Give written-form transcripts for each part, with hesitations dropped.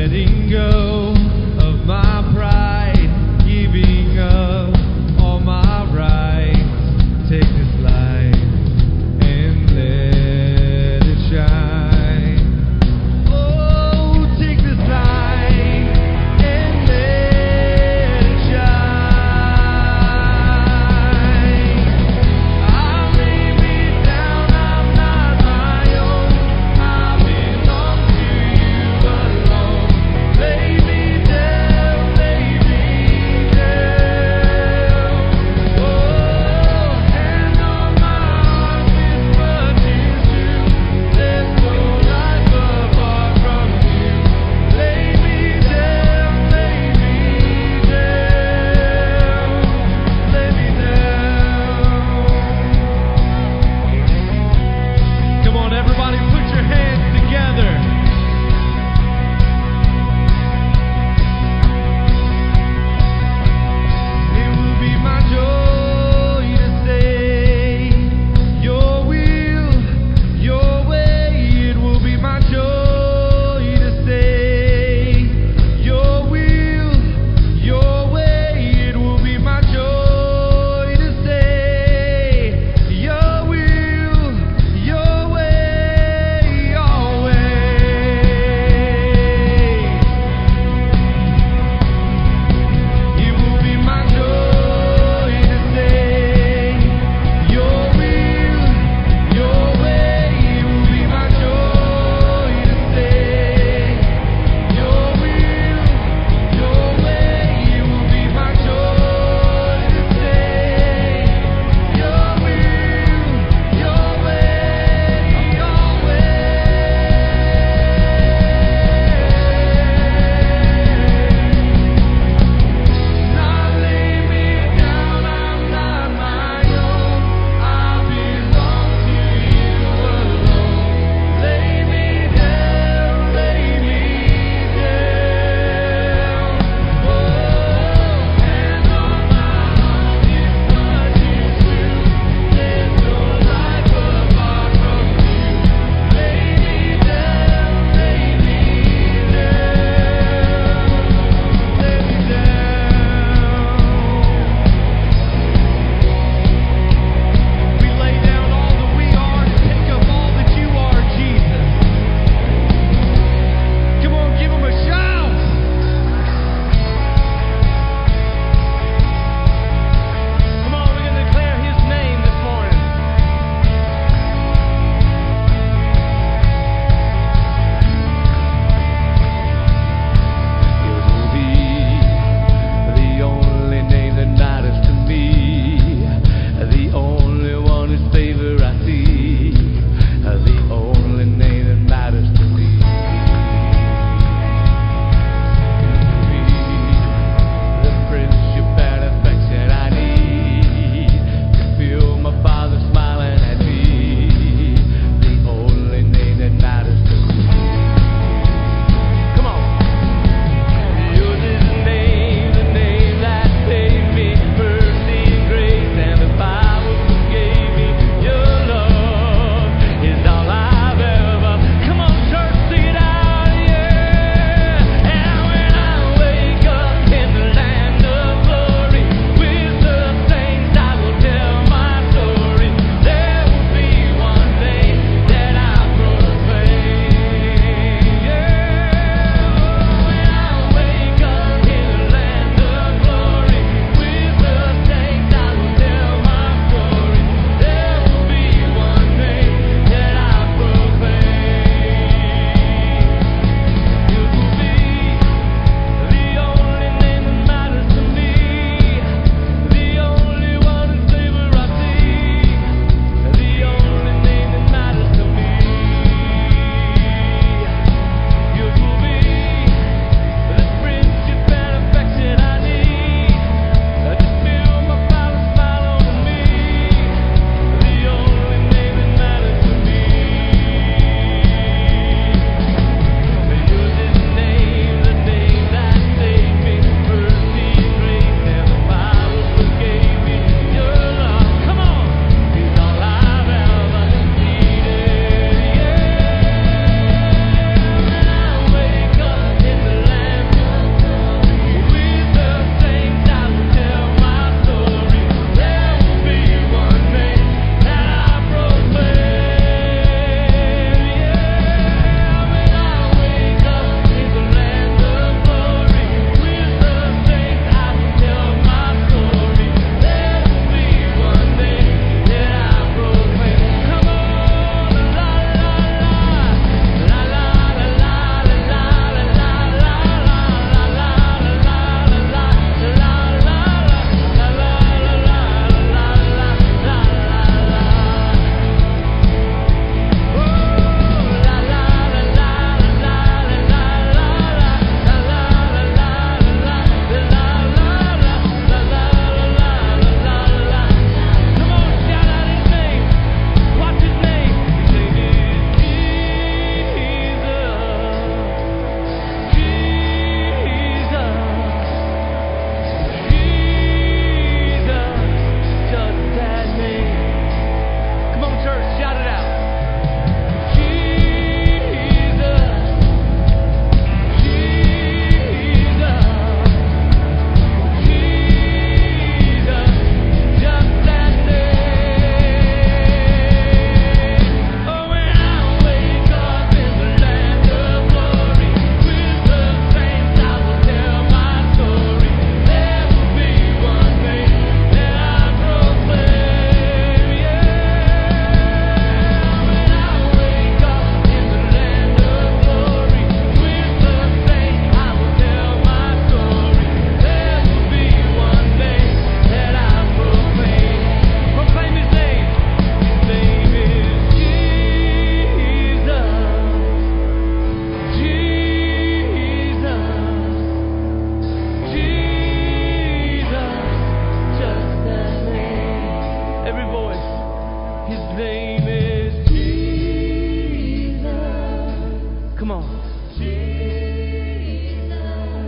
letting go of my pride, giving up all my rights. Take this light and let it shine. Oh, take this light and let it shine. I lay me down, I'm not my own. I belong to you alone.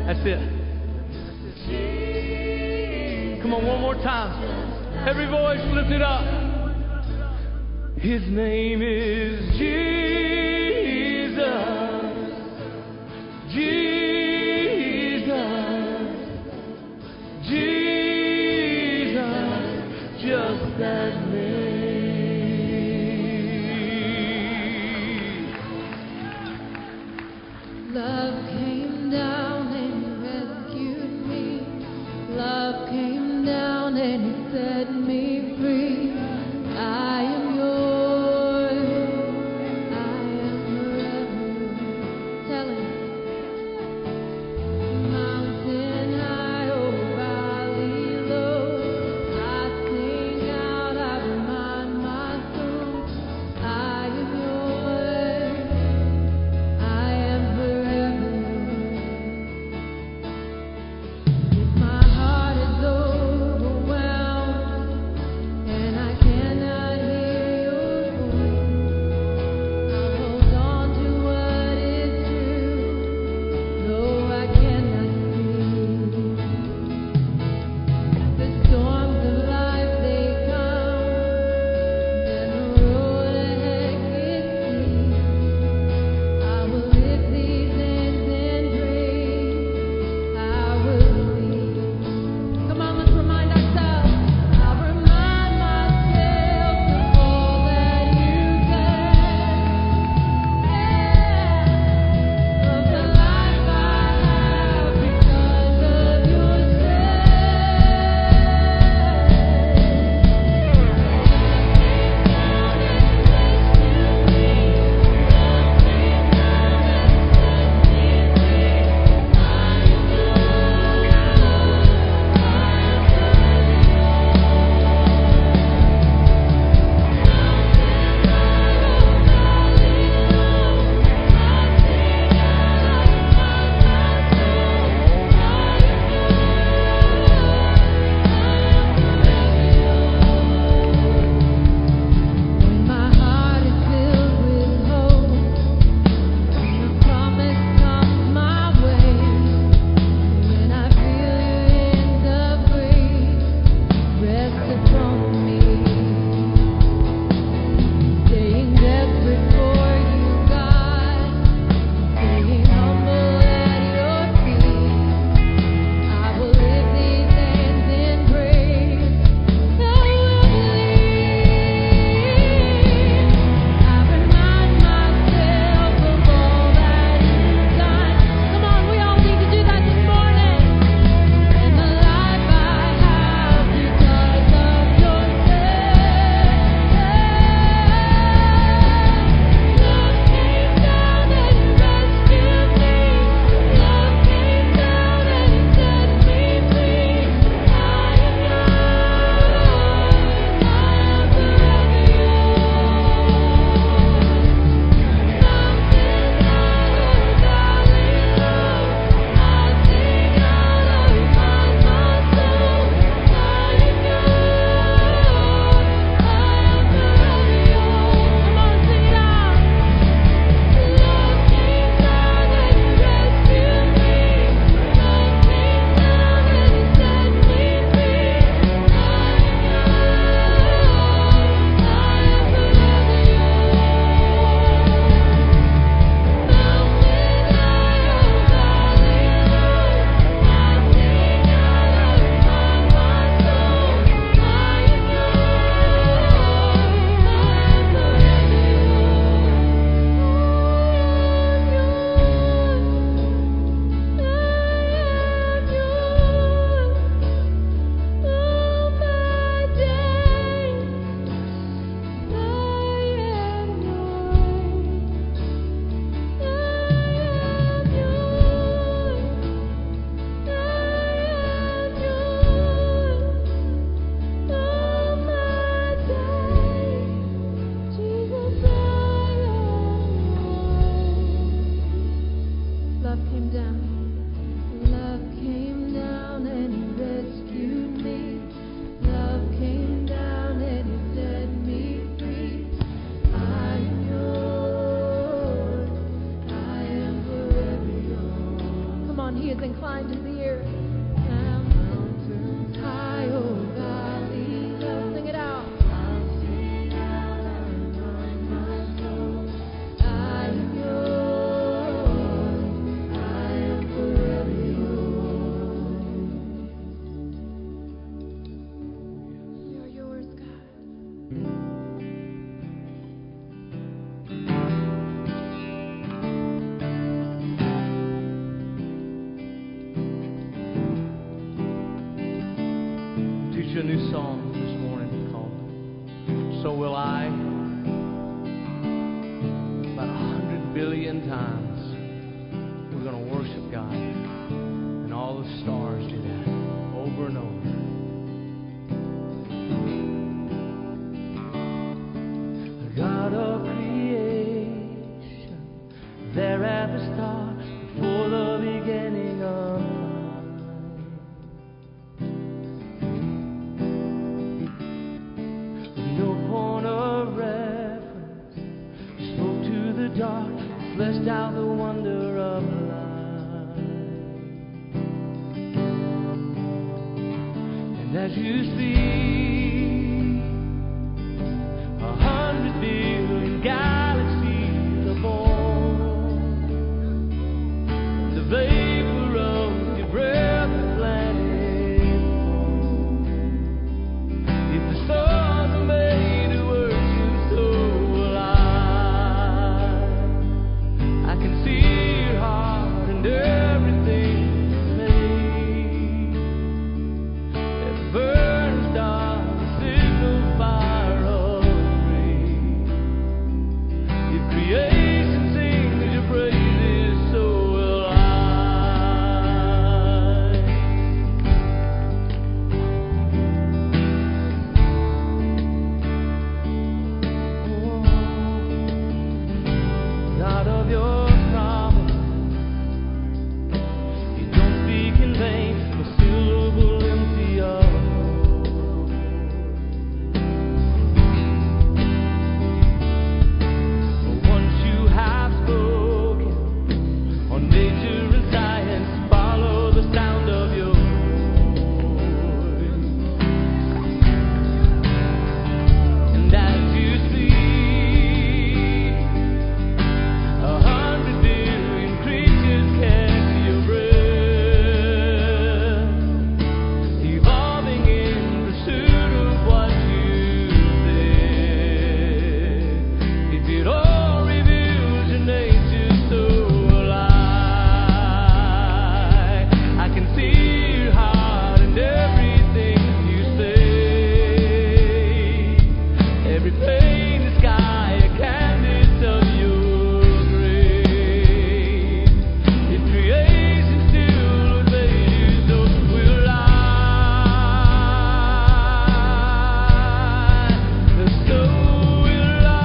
That's it. Come on, one more time. Every voice, lift it up. His name is Jesus. Jesus. Jesus. Just that name. Love came down and rescued me. Love came down and he set me free. I am yours. I am forever yours. Tell him. Mountain high, oh valley low. I sing out, I remind my soul. I am yours. I am forever yours. If my heart is overwhelmed, on. He is inclined to the earth. Mountains high, oh valley low. Sing it out. I am yours. I am forever yours. We are yours, God. Teach you a new song this morning called So Will I. About 100 billion times we're going to worship God. And all the stars do that over and over. The God of creation, there at the start, before the beginning of time. No point of reference, spoke to the dark, fleshed out the wonder of life. And as you speak, 100 billion galaxies are born. The vapor of your breath, the planet formed. If the stars are made to worship, so will I. I can see your heart and everything you made. Every burning star, the signal fire of grace. If creation sings your praises, so will I. God of your promise, you don't speak in vain, a syllable empty of hope. But once you have spoken, on nature and science follow the sound of your voice. And as you speak, 100 billion creatures catch your breath, evolving in pursuit of what you said. If it all reveals your nature, so will I. I can see your heart and everything you say. Every plane in the sky, a canvas of your grace. If creation still obeys you, so will I. So will I.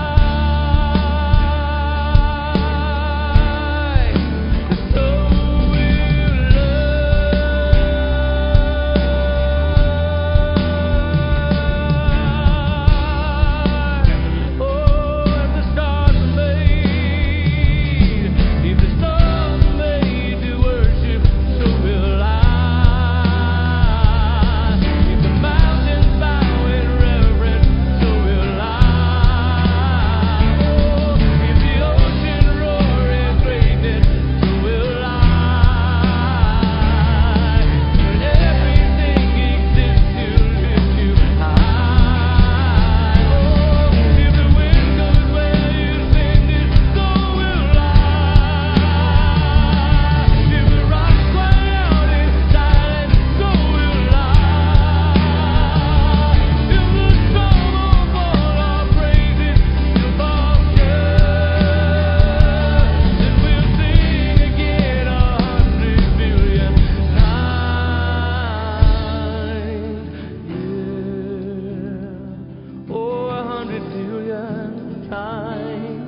So will I. Oh, if the stars are made, if the stars are made to worship, so will I. If the mountains bow in reverence, so will I. Oh, if the ocean roar in greatness, so will I. When everything exists to lift you high. Oh, if the wind goes where you send it, so will I. If the rocks cry out in silence, so will I. If the storm will fall our praises, you'll fall then we'll sing again 100 billion times. Yeah. Oh, 100 billion times.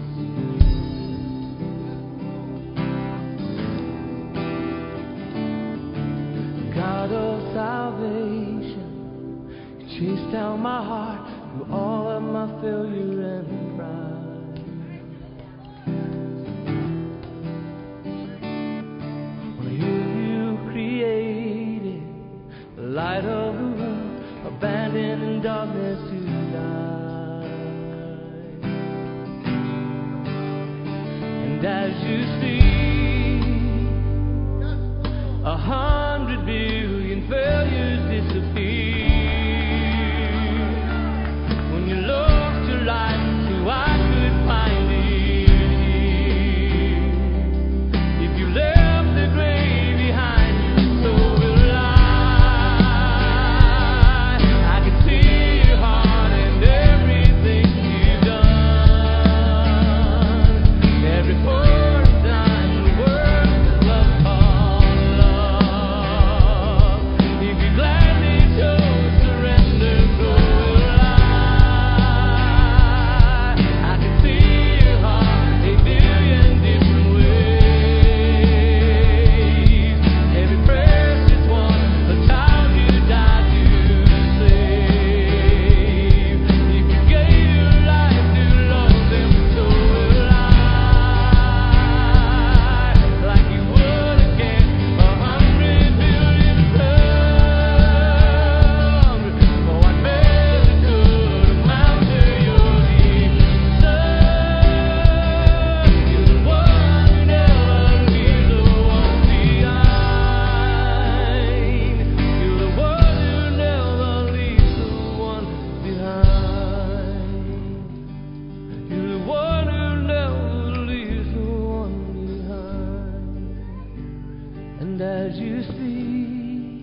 God of salvation, you chased down my heart through all of my failure and pride. When you darkness tonight. And as you see 100 billion failures disappear, when you look to life, so I could find it here. If you left the grave behind you, so will I can see your heart and everything you've done. Every first time the words of love upon love. If you gladly chose surrender, so will I can see your heart a billion different ways. Every precious one, a child you died to save. If you gave your life to love them, so will I. Like you would again 100 billion times. Oh, I never could amount to your deep love. You're the one who never leaves the one behind. You're the one who never leaves the one behind. You're the one who never leaves the one behind. And as you see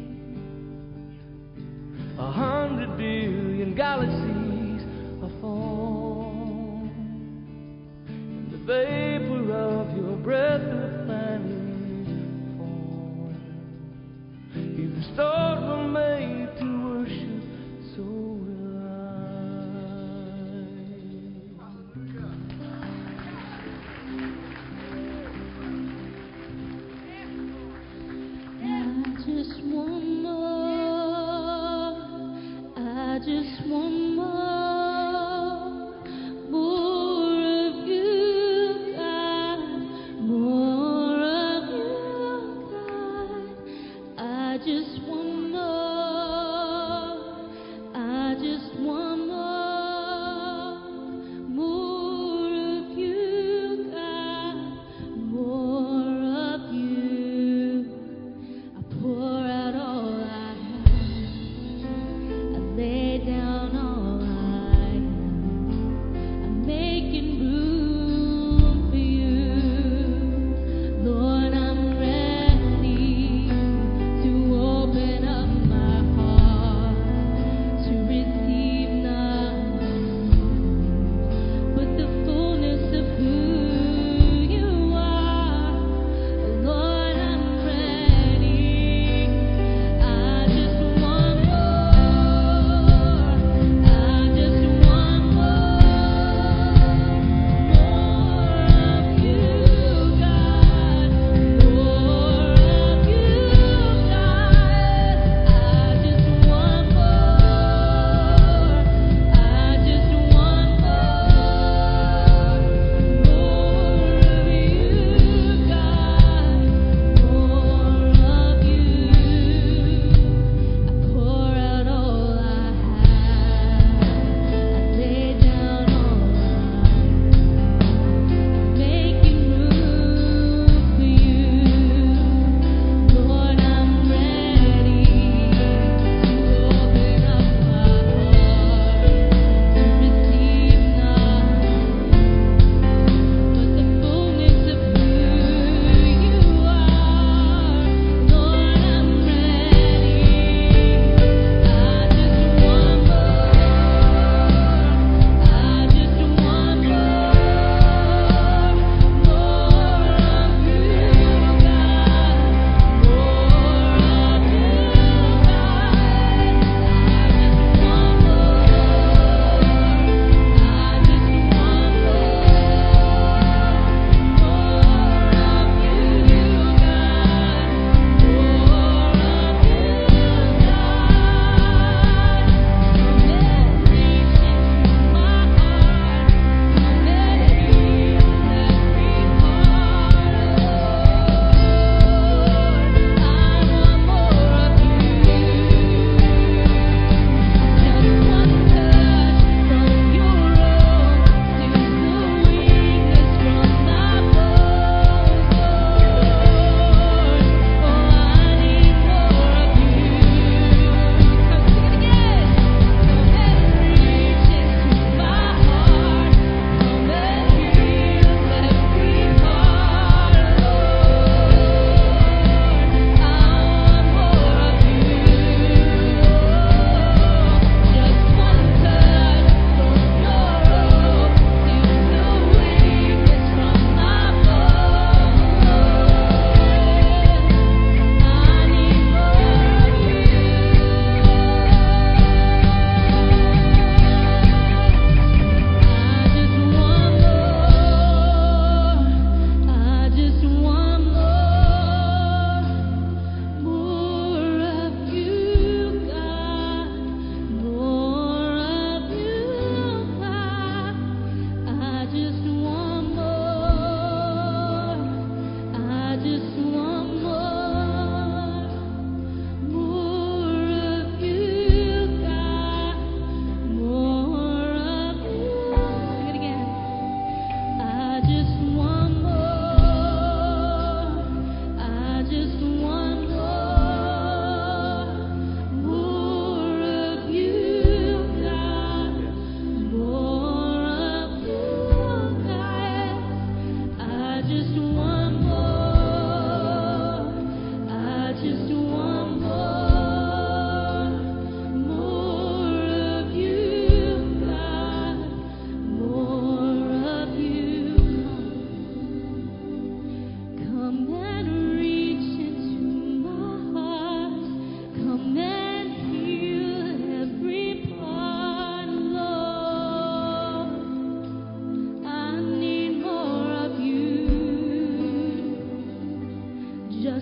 100 billion galaxies are formed, and the vapor of your breath of planets form. If the stars were made to worship, so will I. I just want more. I just want more of you, God, more of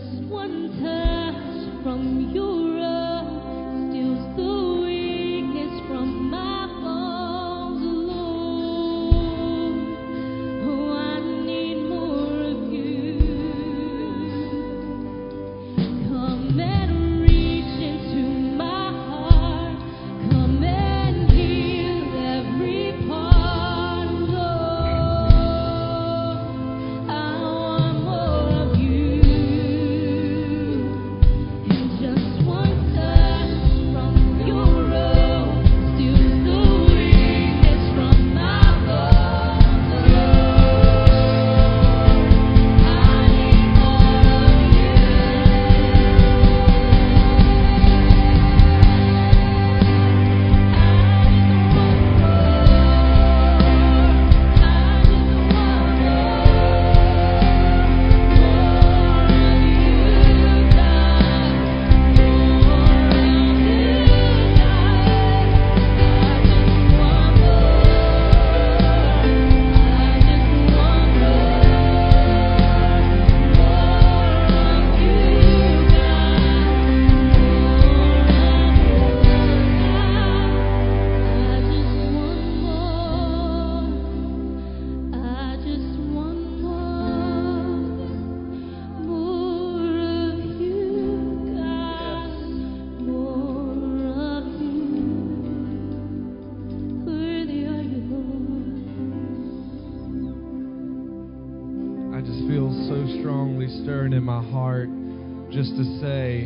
stirring in my heart just to say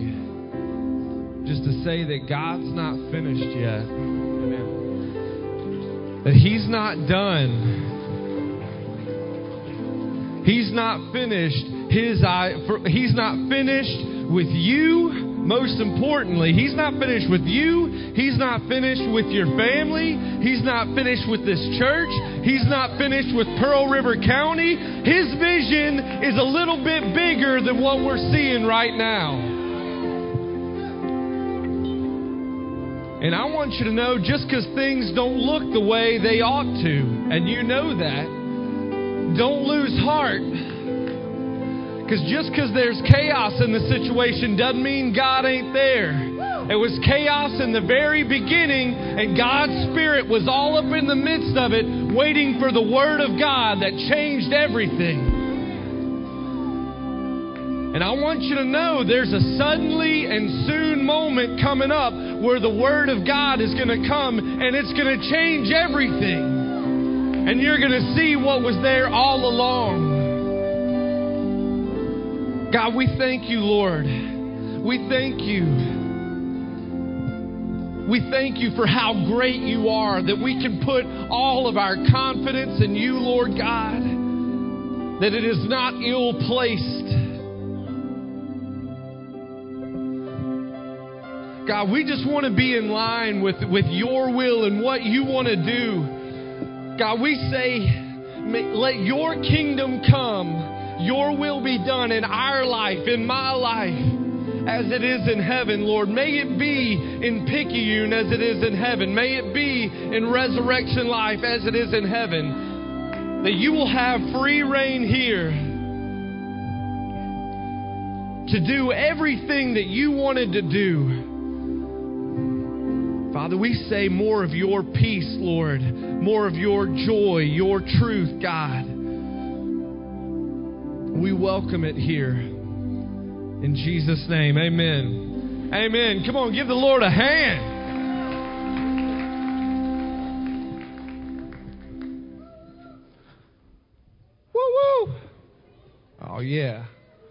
that God's not finished yet. Amen. That He's not done. He's not finished. He's not finished with you. Most importantly, He's not finished with you. He's not finished with your family. He's not finished with this church. He's not finished with Pearl River County. His vision is a little bit bigger than what we're seeing right now. And I want you to know, just because things don't look the way they ought to, and you know that, don't lose heart. Because just because there's chaos in the situation doesn't mean God ain't there. It was chaos in the very beginning, and God's Spirit was all up in the midst of it, waiting for the Word of God that changed everything. And I want you to know there's a suddenly and soon moment coming up where the Word of God is going to come, and it's going to change everything. And you're going to see what was there all along. God, we thank you, Lord. We thank you. We thank you for how great you are, that we can put all of our confidence in you, Lord God, that it is not ill-placed. God, we just want to be in line with your will and what you want to do. God, we say, let your kingdom come. Your will be done in our life, in my life, as it is in heaven, Lord. May it be in Picayune as it is in heaven. May it be in Resurrection Life as it is in heaven. That you will have free reign here to do everything that you wanted to do. Father, we say more of your peace, Lord. More of your joy, your truth, God. We welcome it here. In Jesus' name, amen. Amen. Come on, give the Lord a hand. Woo-woo. Oh, yeah.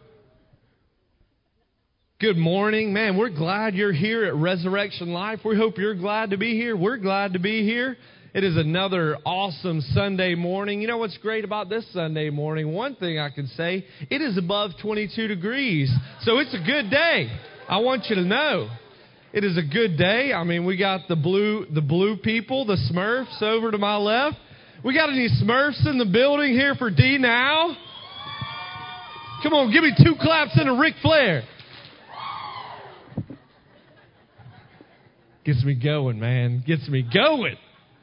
Good morning. Man, we're glad you're here at Resurrection Life. We hope you're glad to be here. We're glad to be here. It is another awesome Sunday morning. You know what's great about this Sunday morning? One thing I can say, it is above 22 degrees. So it's a good day. I want you to know. It is a good day. I mean, we got the blue people, the Smurfs over to my left. We got any Smurfs in the building here for D now? Come on, give me 2 claps and a Ric Flair. Gets me going, man. Gets me going.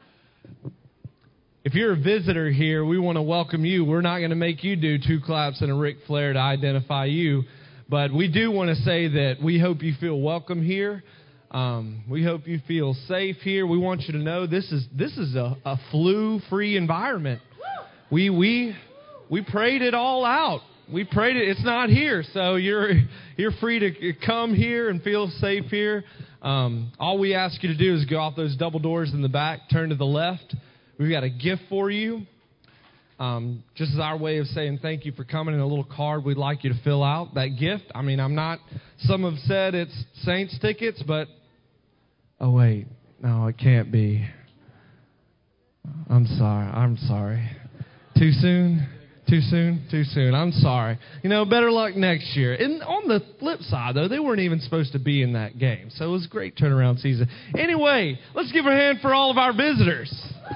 If you're a visitor here, we want to welcome you. We're not going to make you do 2 claps and a Ric Flair to identify you. But we do want to say that we hope you feel welcome here. We hope you feel safe here. We want you to know this is a flu-free environment. We prayed it all out. We prayed it. It's not here, so you're free to come here and feel safe here. All we ask you to do is go out those double doors in the back, turn to the left. We've got a gift for you. Just as our way of saying thank you for coming, and a little card we'd like you to fill out. That gift, some have said it's Saints tickets, but, oh wait, no, it can't be. I'm sorry. Too soon? I'm sorry. Better luck next year. And on the flip side, though, they weren't even supposed to be in that game. So it was a great turnaround season. Anyway, let's give a hand for all of our visitors.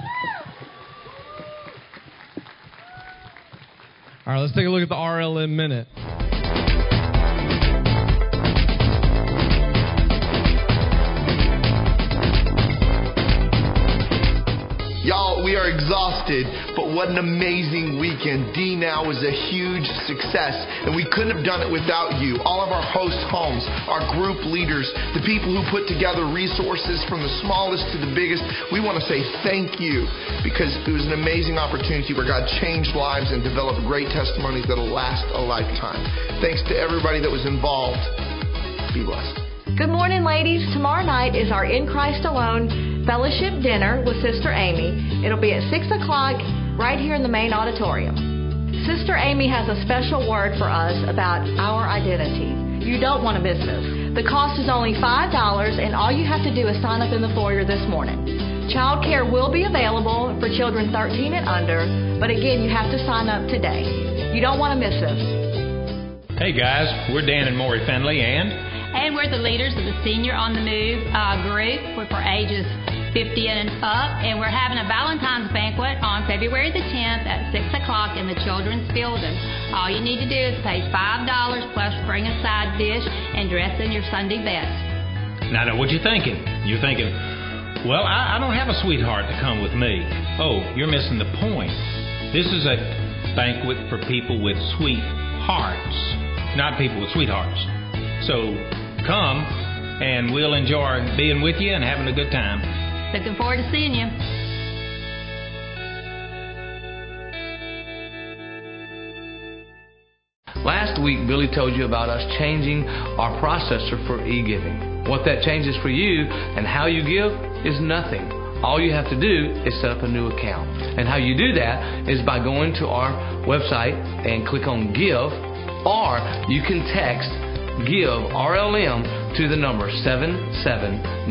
All right, let's take a look at the RLM Minute. Y'all, we are exhausted, but what an amazing weekend. D-Now was a huge success, and we couldn't have done it without you. All of our host homes, our group leaders, the people who put together resources from the smallest to the biggest, we want to say thank you, because it was an amazing opportunity where God changed lives and developed great testimonies that'll last a lifetime. Thanks to everybody that was involved. Be blessed. Good morning, ladies. Tomorrow night is our In Christ Alone fellowship dinner with Sister Amy. It'll be at 6 o'clock right here in the main auditorium. Sister Amy has a special word for us about our identity. You don't want to miss this. The cost is only $5, and all you have to do is sign up in the foyer this morning. Child care will be available for children 13 and under, but again, you have to sign up today. You don't want to miss this. Hey guys, we're Dan and Maury Finley, and we're the leaders of the Senior on the Move group. We're for ages 50 and up, and we're having a Valentine's banquet on February the 10th at 6 o'clock in the children's building. All you need to do is pay $5 plus bring a side dish and dress in your Sunday best. Now, what you thinking? You're thinking, well, I don't have a sweetheart to come with me. Oh, you're missing the point. This is a banquet for people with sweet hearts, not people with sweethearts. So come, and we'll enjoy being with you and having a good time. Looking forward to seeing you. Last week, Billy told you about us changing our processor for e-giving. What that changes for you and how you give is nothing. All you have to do is set up a new account. And how you do that is by going to our website and click on Give, or you can text Give RLM to the number 77977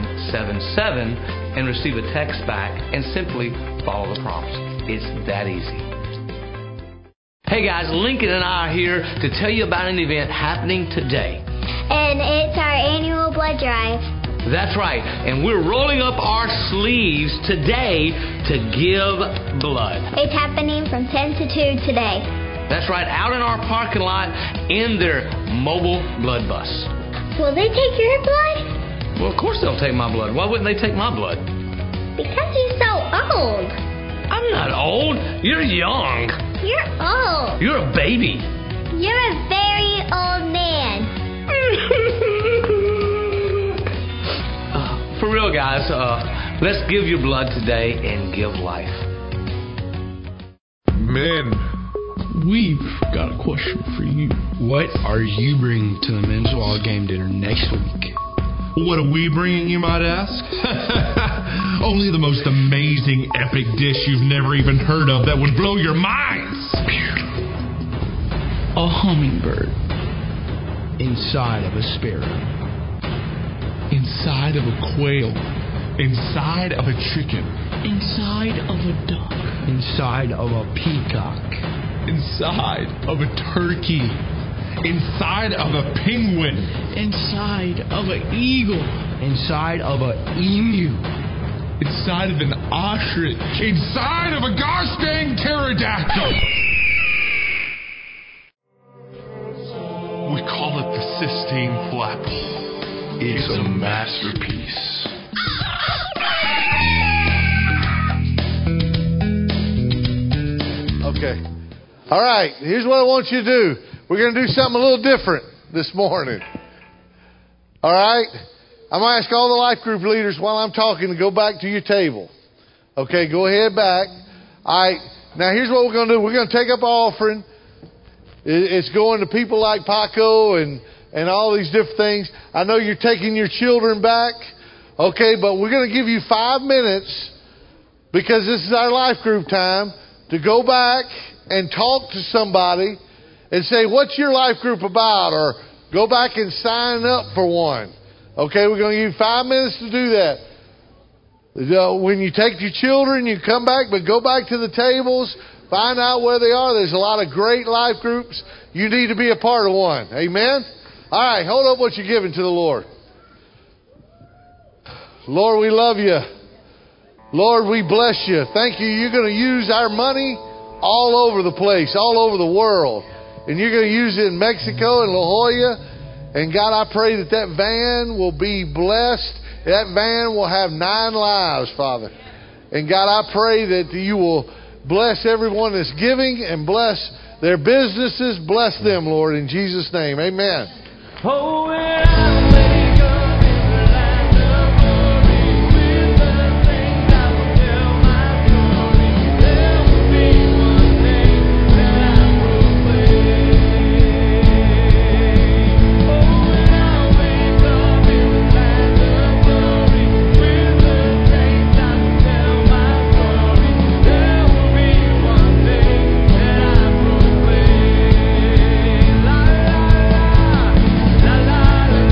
and receive a text back and simply follow the prompts. It's that easy. Hey guys, Lincoln and I are here to tell you about an event happening today. And it's our annual blood drive. That's right, and we're rolling up our sleeves today to give blood. It's happening from 10 to 2 today. That's right, out in our parking lot in their mobile blood bus. Will they take your blood? Well, of course they'll take my blood. Why wouldn't they take my blood? Because you're so old. I'm not old. You're young. You're old. You're a baby. You're a very old man. For real, guys, let's give your blood today and give life. Men, we've got a question for you. What are you bringing to the men's wall game dinner next week? What are we bringing, you might ask? Only the most amazing, epic dish you've never even heard of that would blow your minds. A hummingbird inside of a sparrow. Inside of a quail. Inside of a chicken. Inside of a duck. Inside of a peacock. Inside of a turkey. Inside of a penguin. Inside of an eagle. Inside of an emu. Inside of an ostrich. Inside of a gosh dang pterodactyl. We call it the Sistine Flapple. It's a masterpiece. Okay. All right. Here's what I want you to do. We're going to do something a little different. this morning. All right? I'm going to ask all the life group leaders while I'm talking to go back to your table. Okay, go ahead back. All right. Now, here's what we're going to do. We're going to take up our offering. It's going to people like Paco and all these different things. I know you're taking your children back. Okay, but we're going to give you 5 minutes, because this is our life group time, to go back and talk to somebody and say, what's your life group about? Or go back and sign up for one. Okay, we're going to give you 5 minutes to do that. When you take your children, you come back, but go back to the tables, find out where they are. There's a lot of great life groups. You need to be a part of one. Amen? All right, hold up what you're giving to the Lord. Lord, we love you. Lord, we bless you. Thank you. You're going to use our money all over the place, all over the world. And you're going to use it in Mexico and La Jolla. And God, I pray that that van will be blessed. That van will have 9 lives, Father. And God, I pray that you will bless everyone that's giving and bless their businesses. Bless them, Lord, in Jesus' name. Amen. Oh, when I wake up in the land of glory, with the things I will tell my story, there will be one thing that I proclaim. Oh, when I wake up in the land of glory, with the things I will tell my story, there will be one thing that I proclaim. La la la, la la.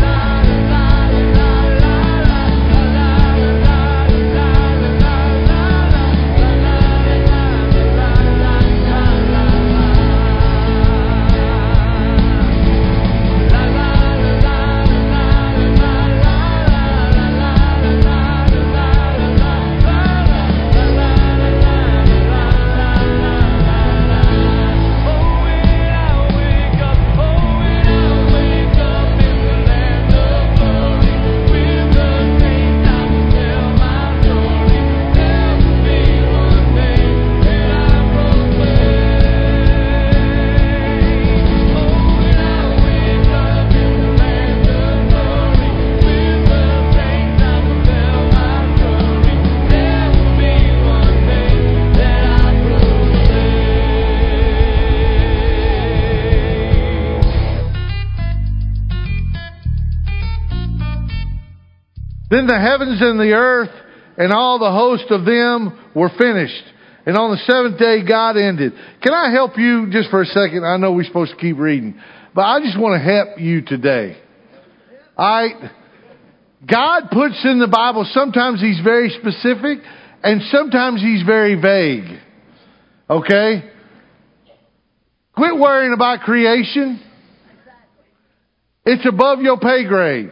Then the heavens and the earth and all the host of them were finished. And on the 7th day, God ended. Can I help you just for a second? I know we're supposed to keep reading, but I just want to help you today. God puts in the Bible, sometimes He's very specific, and sometimes He's very vague. Okay? Quit worrying about creation. It's above your pay grade.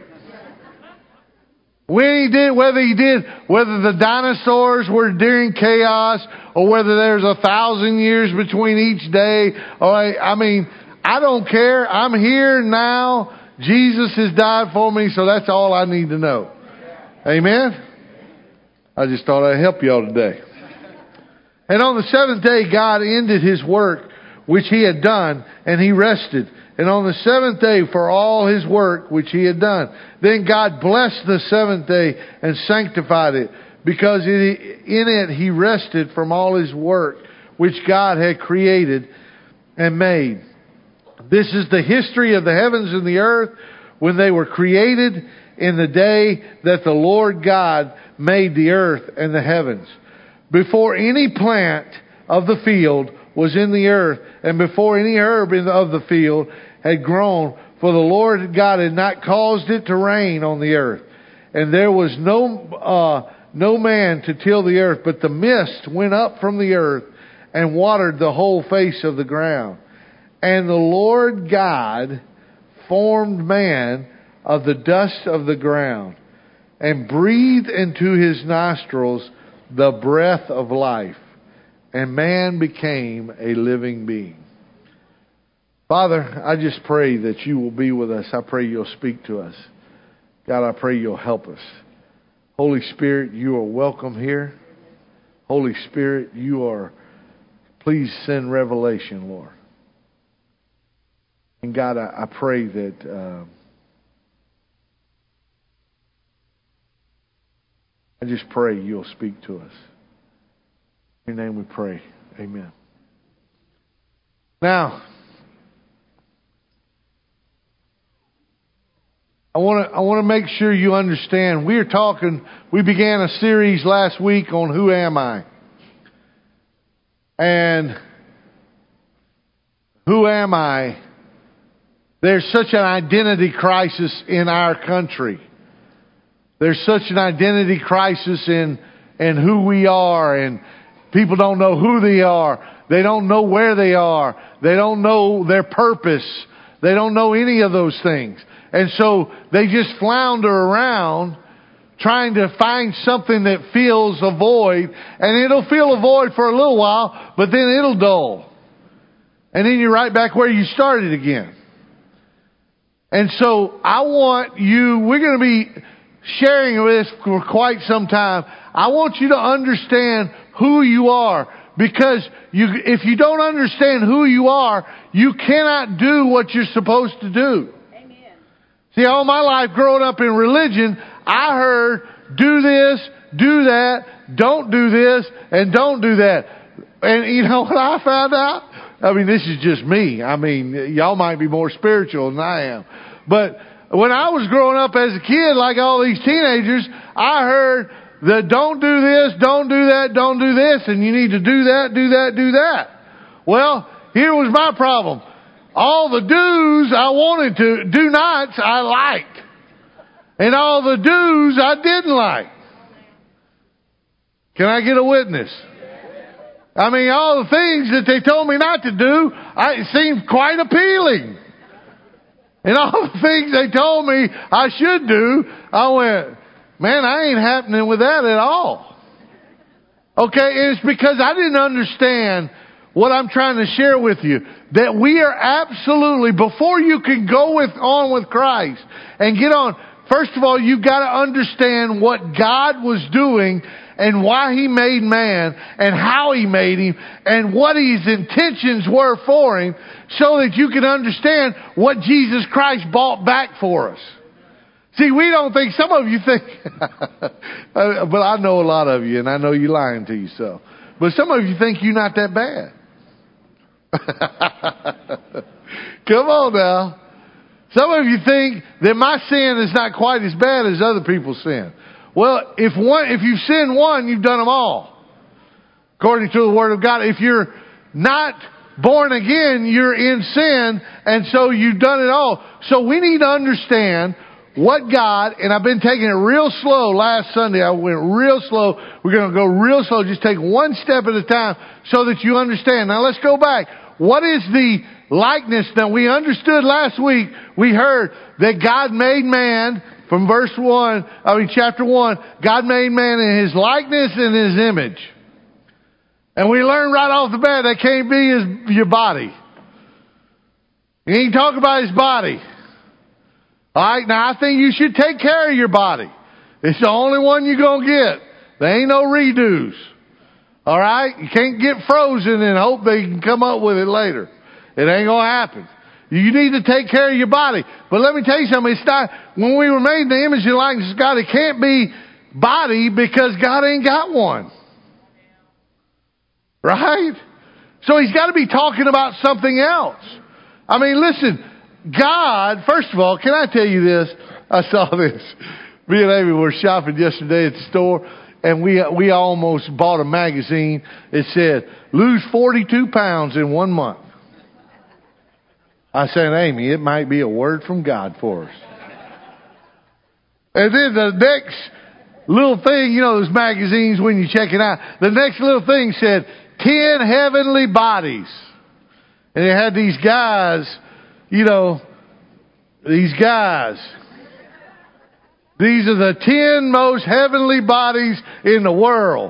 When whether the dinosaurs were during chaos, or whether there's 1,000 years between each day, I don't care. I'm here now. Jesus has died for me, so that's all I need to know. Amen? I just thought I'd help y'all today. And on the 7th day, God ended His work which He had done, and He rested. And on the 7th day for all His work which He had done. Then God blessed the 7th day and sanctified it, because in it He rested from all His work which God had created and made. This is the history of the heavens and the earth when they were created, in the day that the Lord God made the earth and the heavens. Before any plant of the field was in the earth, and before any herb of the field had grown, for the Lord God had not caused it to rain on the earth. And there was no man to till the earth, but the mist went up from the earth and watered the whole face of the ground. And the Lord God formed man of the dust of the ground, and breathed into his nostrils the breath of life, and man became a living being. Father, I just pray that you will be with us. I pray you'll speak to us. God, I pray you'll help us. Holy Spirit, you are welcome here. Holy Spirit, please send revelation, Lord. And God, I pray that I just pray you'll speak to us. In your name we pray. Amen. Now, I want to make sure you understand. We began a series last week on Who Am I? And who am I? There's such an identity crisis in our country. There's such an identity crisis in who we are, and people don't know who they are. They don't know where they are. They don't know their purpose. They don't know any of those things. And so they just flounder around trying to find something that fills a void. And it'll fill a void for a little while, but then it'll dull. And then you're right back where you started again. And so I want you, we're going to be sharing this for quite some time. I want you to understand who you are. Because if you don't understand who you are, you cannot do what you're supposed to do. See, all my life growing up in religion, I heard, do this, do that, don't do this, and don't do that. And you know what I found out? I mean, this is just me. I mean, y'all might be more spiritual than I am. But when I was growing up as a kid, like all these teenagers, I heard that don't do this, don't do that, don't do this, and you need to do that, do that, do that. Well, here was my problem. All the do's I wanted to, do nots I liked. And all the do's I didn't like. Can I get a witness? I mean, all the things that they told me not to do, it seemed quite appealing. And all the things they told me I should do, I went, man, I ain't happening with that at all. Okay, and it's because I didn't understand what I'm trying to share with you. That we are absolutely, before you can go on with Christ and get on, first of all, you've got to understand what God was doing and why He made man and how He made him and what His intentions were for him so that you can understand what Jesus Christ bought back for us. See, we don't think, some of you think, but I know a lot of you and I know you're lying to yourself. But some of you think you're not that bad. Come on now. Some of you think that my sin is not quite as bad as other people's sin. Well, if you've sinned one, you've done them all. According to the Word of God. If you're not born again, you're in sin, and so you've done it all. So we need to understand what God, and I've been taking it real slow. Last Sunday I went real slow. We're going to go real slow. Just take one step at a time so that you understand. Now let's go back. What is the likeness that we understood last week? We heard that God made man from chapter 1. God made man in His likeness and His image. And we learned right off the bat that can't be your body. You ain't talking about His body. Alright, now I think you should take care of your body. It's the only one you're going to get. There ain't no redos. Alright? You can't get frozen and hope they can come up with it later. It ain't going to happen. You need to take care of your body. But let me tell you something. It's not, when we were made in the image and likeness of God, it can't be body because God ain't got one. Right? So He's got to be talking about something else. I mean, listen, God, first of all, can I tell you this? I saw this. Me and Amy were shopping yesterday at the store, and we almost bought a magazine. It said, lose 42 pounds in 1 month. I said, Amy, it might be a word from God for us. And then the next little thing, you know those magazines when you check it out, the next little thing said, 10 heavenly bodies. And it had these guys, these guys. These are the 10 most heavenly bodies in the world.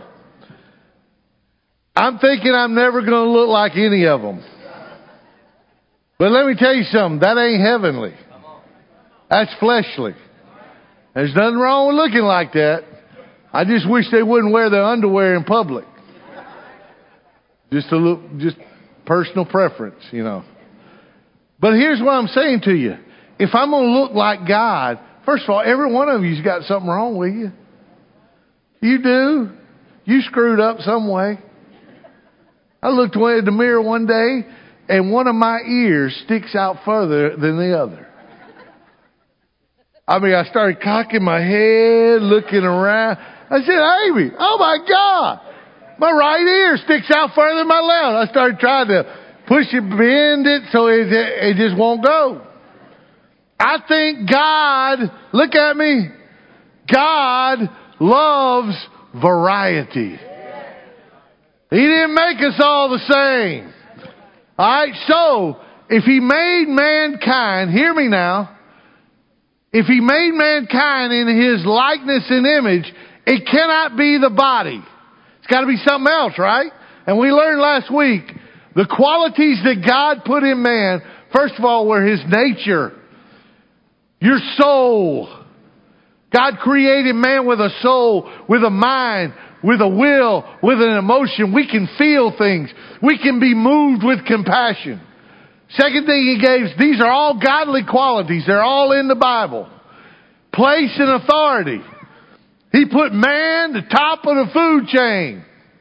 I'm thinking I'm never going to look like any of them. But let me tell you something. That ain't heavenly. That's fleshly. There's nothing wrong with looking like that. I just wish they wouldn't wear their underwear in public. Just personal preference, But here's what I'm saying to you. If I'm going to look like God, first of all, every one of you's got something wrong with you. You do. You screwed up some way. I looked away in the mirror one day, and one of my ears sticks out further than the other. I mean, I started cocking my head, looking around. I said, Amy, oh my God, my right ear sticks out further than my left. I started trying to push it, bend it, so it just won't go. I think God, look at me, God loves variety. He didn't make us all the same. Alright, so, if He made mankind, hear me now, if He made mankind in His likeness and image, it cannot be the body. It's got to be something else, right? And we learned last week, the qualities that God put in man, first of all, were His nature. Your soul. God created man with a soul, with a mind, with a will, with an emotion. We can feel things. We can be moved with compassion. Second thing He gave, these are all godly qualities. They're all in the Bible. Place and authority. He put man the top of the food chain.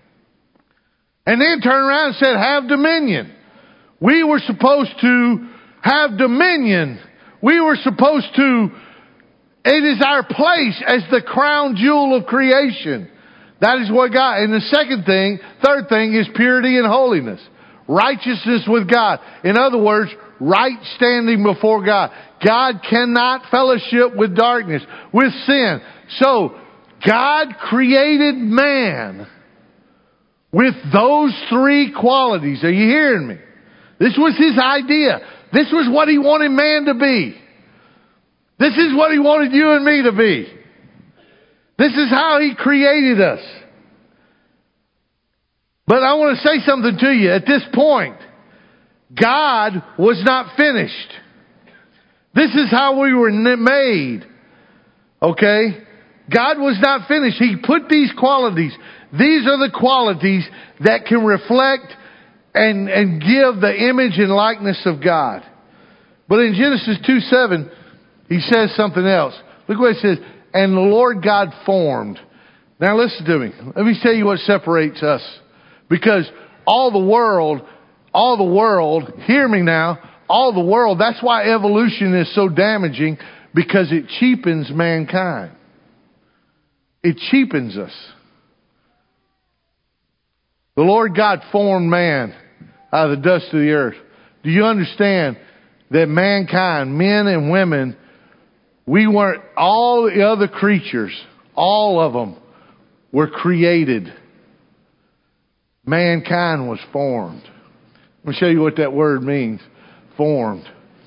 And then turned around and said, have dominion. We were supposed to have dominion. We were supposed to, it is our place as the crown jewel of creation. That is what God, and the third thing is purity and holiness. Righteousness with God. In other words, right standing before God. God cannot fellowship with darkness, with sin. So, God created man with those three qualities. Are you hearing me? This was His idea. This was what He wanted man to be. This is what He wanted you and me to be. This is how He created us. But I want to say something to you. At this point, God was not finished. This is how we were made. Okay? God was not finished. He put these qualities. These are the qualities that can reflect and give the image and likeness of God. But in Genesis 2:7, He says something else. Look what it says. And the Lord God formed. Now listen to me. Let me tell you what separates us. Because all the world, hear me now, all the world, that's why evolution is so damaging, because it cheapens mankind. It cheapens us. The Lord God formed man out of the dust of the earth. Do you understand that mankind, men and women, we weren't, all the other creatures, all of them were created. Mankind was formed. Let me show you what that word means. Formed.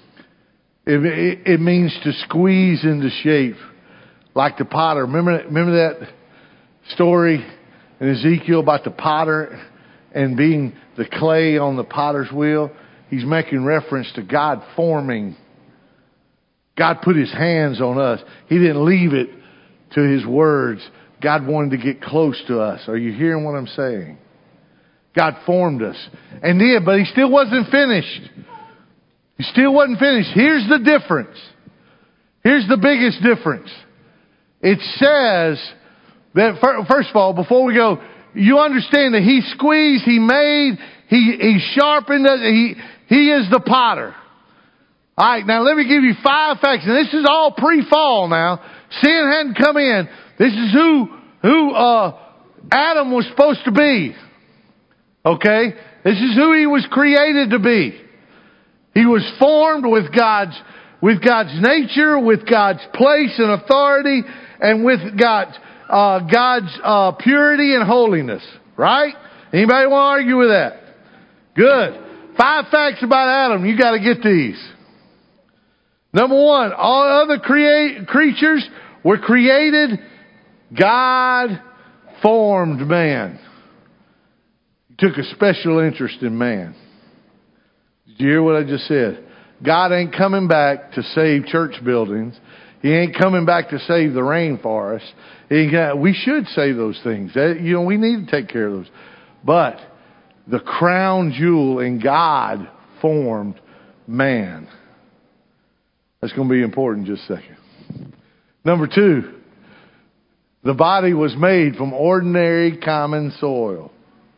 It means to squeeze into shape. Like the potter. Remember that story in Ezekiel about the potter and being the clay on the potter's wheel? He's making reference to God forming. God put His hands on us. He didn't leave it to His words. God wanted to get close to us. Are you hearing what I'm saying? God formed us. And then, but He still wasn't finished. He still wasn't finished. Here's the difference. Here's the biggest difference. It says that, first of all, before we go, you understand that He squeezed, He made, He sharpened us, He is the potter. Alright, now let me give you 5 facts, and this is all pre-fall now. Sin hadn't come in. This is who Adam was supposed to be. Okay? This is who he was created to be. He was formed with God's nature, with God's place and authority, and with God's purity and holiness. Right? Anybody want to argue with that? Good. 5 facts about Adam. You got to get these. Number 1, all other creatures were created. God formed man. He took a special interest in man. Did you hear what I just said? God ain't coming back to save church buildings. He ain't coming back to save the rainforest. We should save those things. We need to take care of those. But the crown jewel in God formed man. That's going to be important in just a second. Number 2, the body was made from ordinary common soil.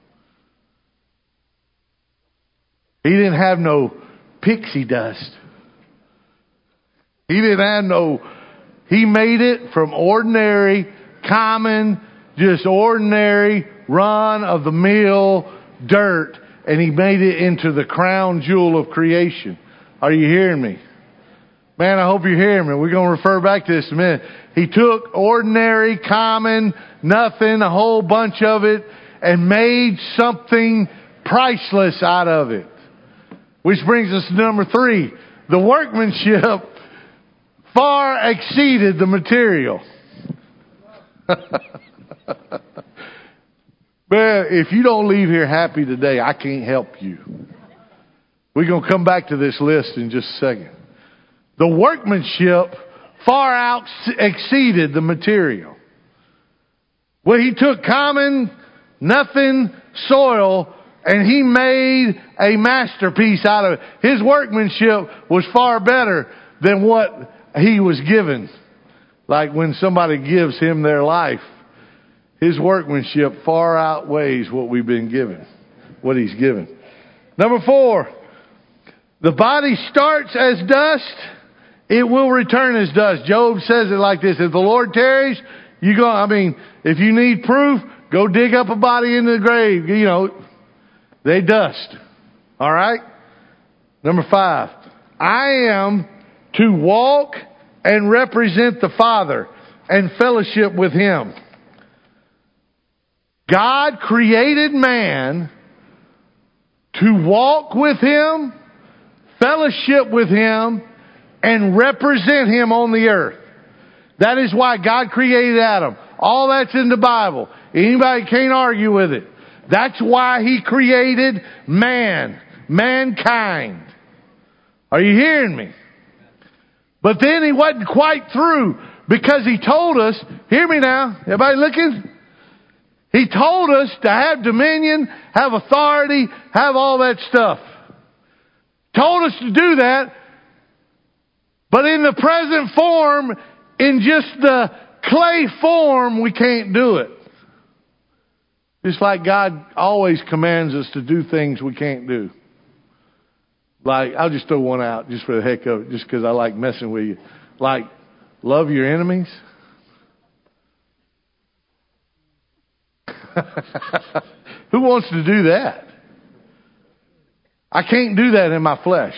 He didn't have no pixie dust. He made it from ordinary, common, just ordinary, run-of-the-mill dirt, and He made it into the crown jewel of creation. Are you hearing me? Man, I hope you're hearing me. We're going to refer back to this in a minute. He took ordinary, common, nothing, a whole bunch of it, and made something priceless out of it. Which brings us to number 3. The workmanship far exceeded the material. Man, if you don't leave here happy today, I can't help you. We're going to come back to this list in just a second. The workmanship far out exceeded the material. Well, He took common, nothing soil, and He made a masterpiece out of it. His workmanship was far better than what He was given. Like when somebody gives Him their life, His workmanship far outweighs what we've been given, what He's given. Number 4, the body starts as dust, it will return as dust. Job says it like this: if the Lord tarries, if you need proof, go dig up a body in the grave. They dust. All right? Number 5, I am to walk and represent the Father and fellowship with Him. God created man to walk with Him, fellowship with Him, and represent Him on the earth. That is why God created Adam. All that's in the Bible. Anybody can't argue with it. That's why He created mankind. Are you hearing me? But then He wasn't quite through, because He told us, hear me now, everybody looking? He told us to have dominion, have authority, have all that stuff. Told us to do that, but in the present form, in just the clay form, we can't do it. Just like God always commands us to do things we can't do. Like, I'll just throw one out just for the heck of it, just because I like messing with you. Like, love your enemies. Who wants to do that? I can't do that in my flesh.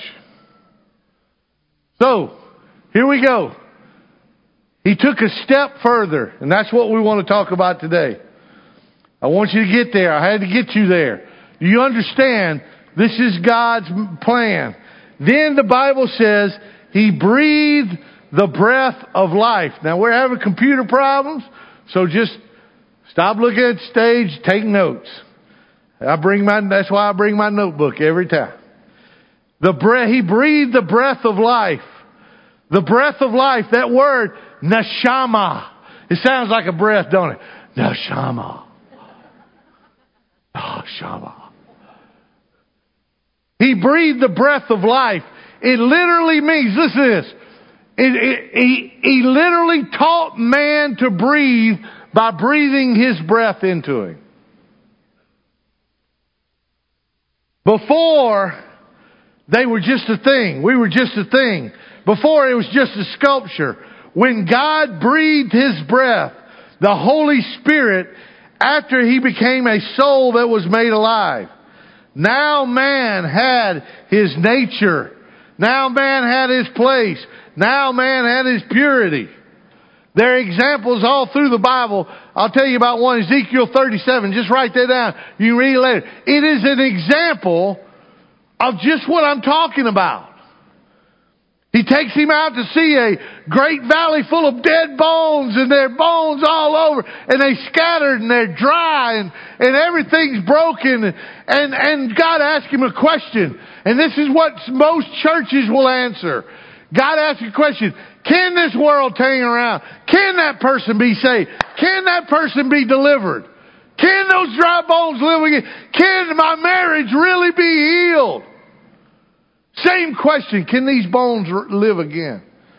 So, here we go. He took a step further, and that's what we want to talk about today. I want you to get there. I had to get you there. Do you understand? This is God's plan. Then the Bible says He breathed the breath of life. Now, we're having computer problems, so just stop looking at the stage, take notes. That's why I bring my notebook every time. He breathed the breath of life. The breath of life, that word, neshama. It sounds like a breath, don't it? Neshama. Neshama. He breathed the breath of life. It literally means, listen to this. He literally taught man to breathe by breathing His breath into him. Before, they were just a thing. We were just a thing. Before, it was just a sculpture. When God breathed His breath, the Holy Spirit, after He became a soul that was made alive, now man had his nature. Now man had his place. Now man had his purity. There are examples all through the Bible. I'll tell you about one, Ezekiel 37. Just write that down. You can read it later. It is an example of just what I'm talking about. He takes him out to see a great valley full of dead bones, and there are bones all over, and they scattered, and they're dry, and everything's broken. And God asked him a question, and this is what most churches will answer. God asked a question: can this world hang around? Can that person be saved? Can that person be delivered? Can those dry bones live again? Can my marriage really be healed? Same question. Can these bones live again?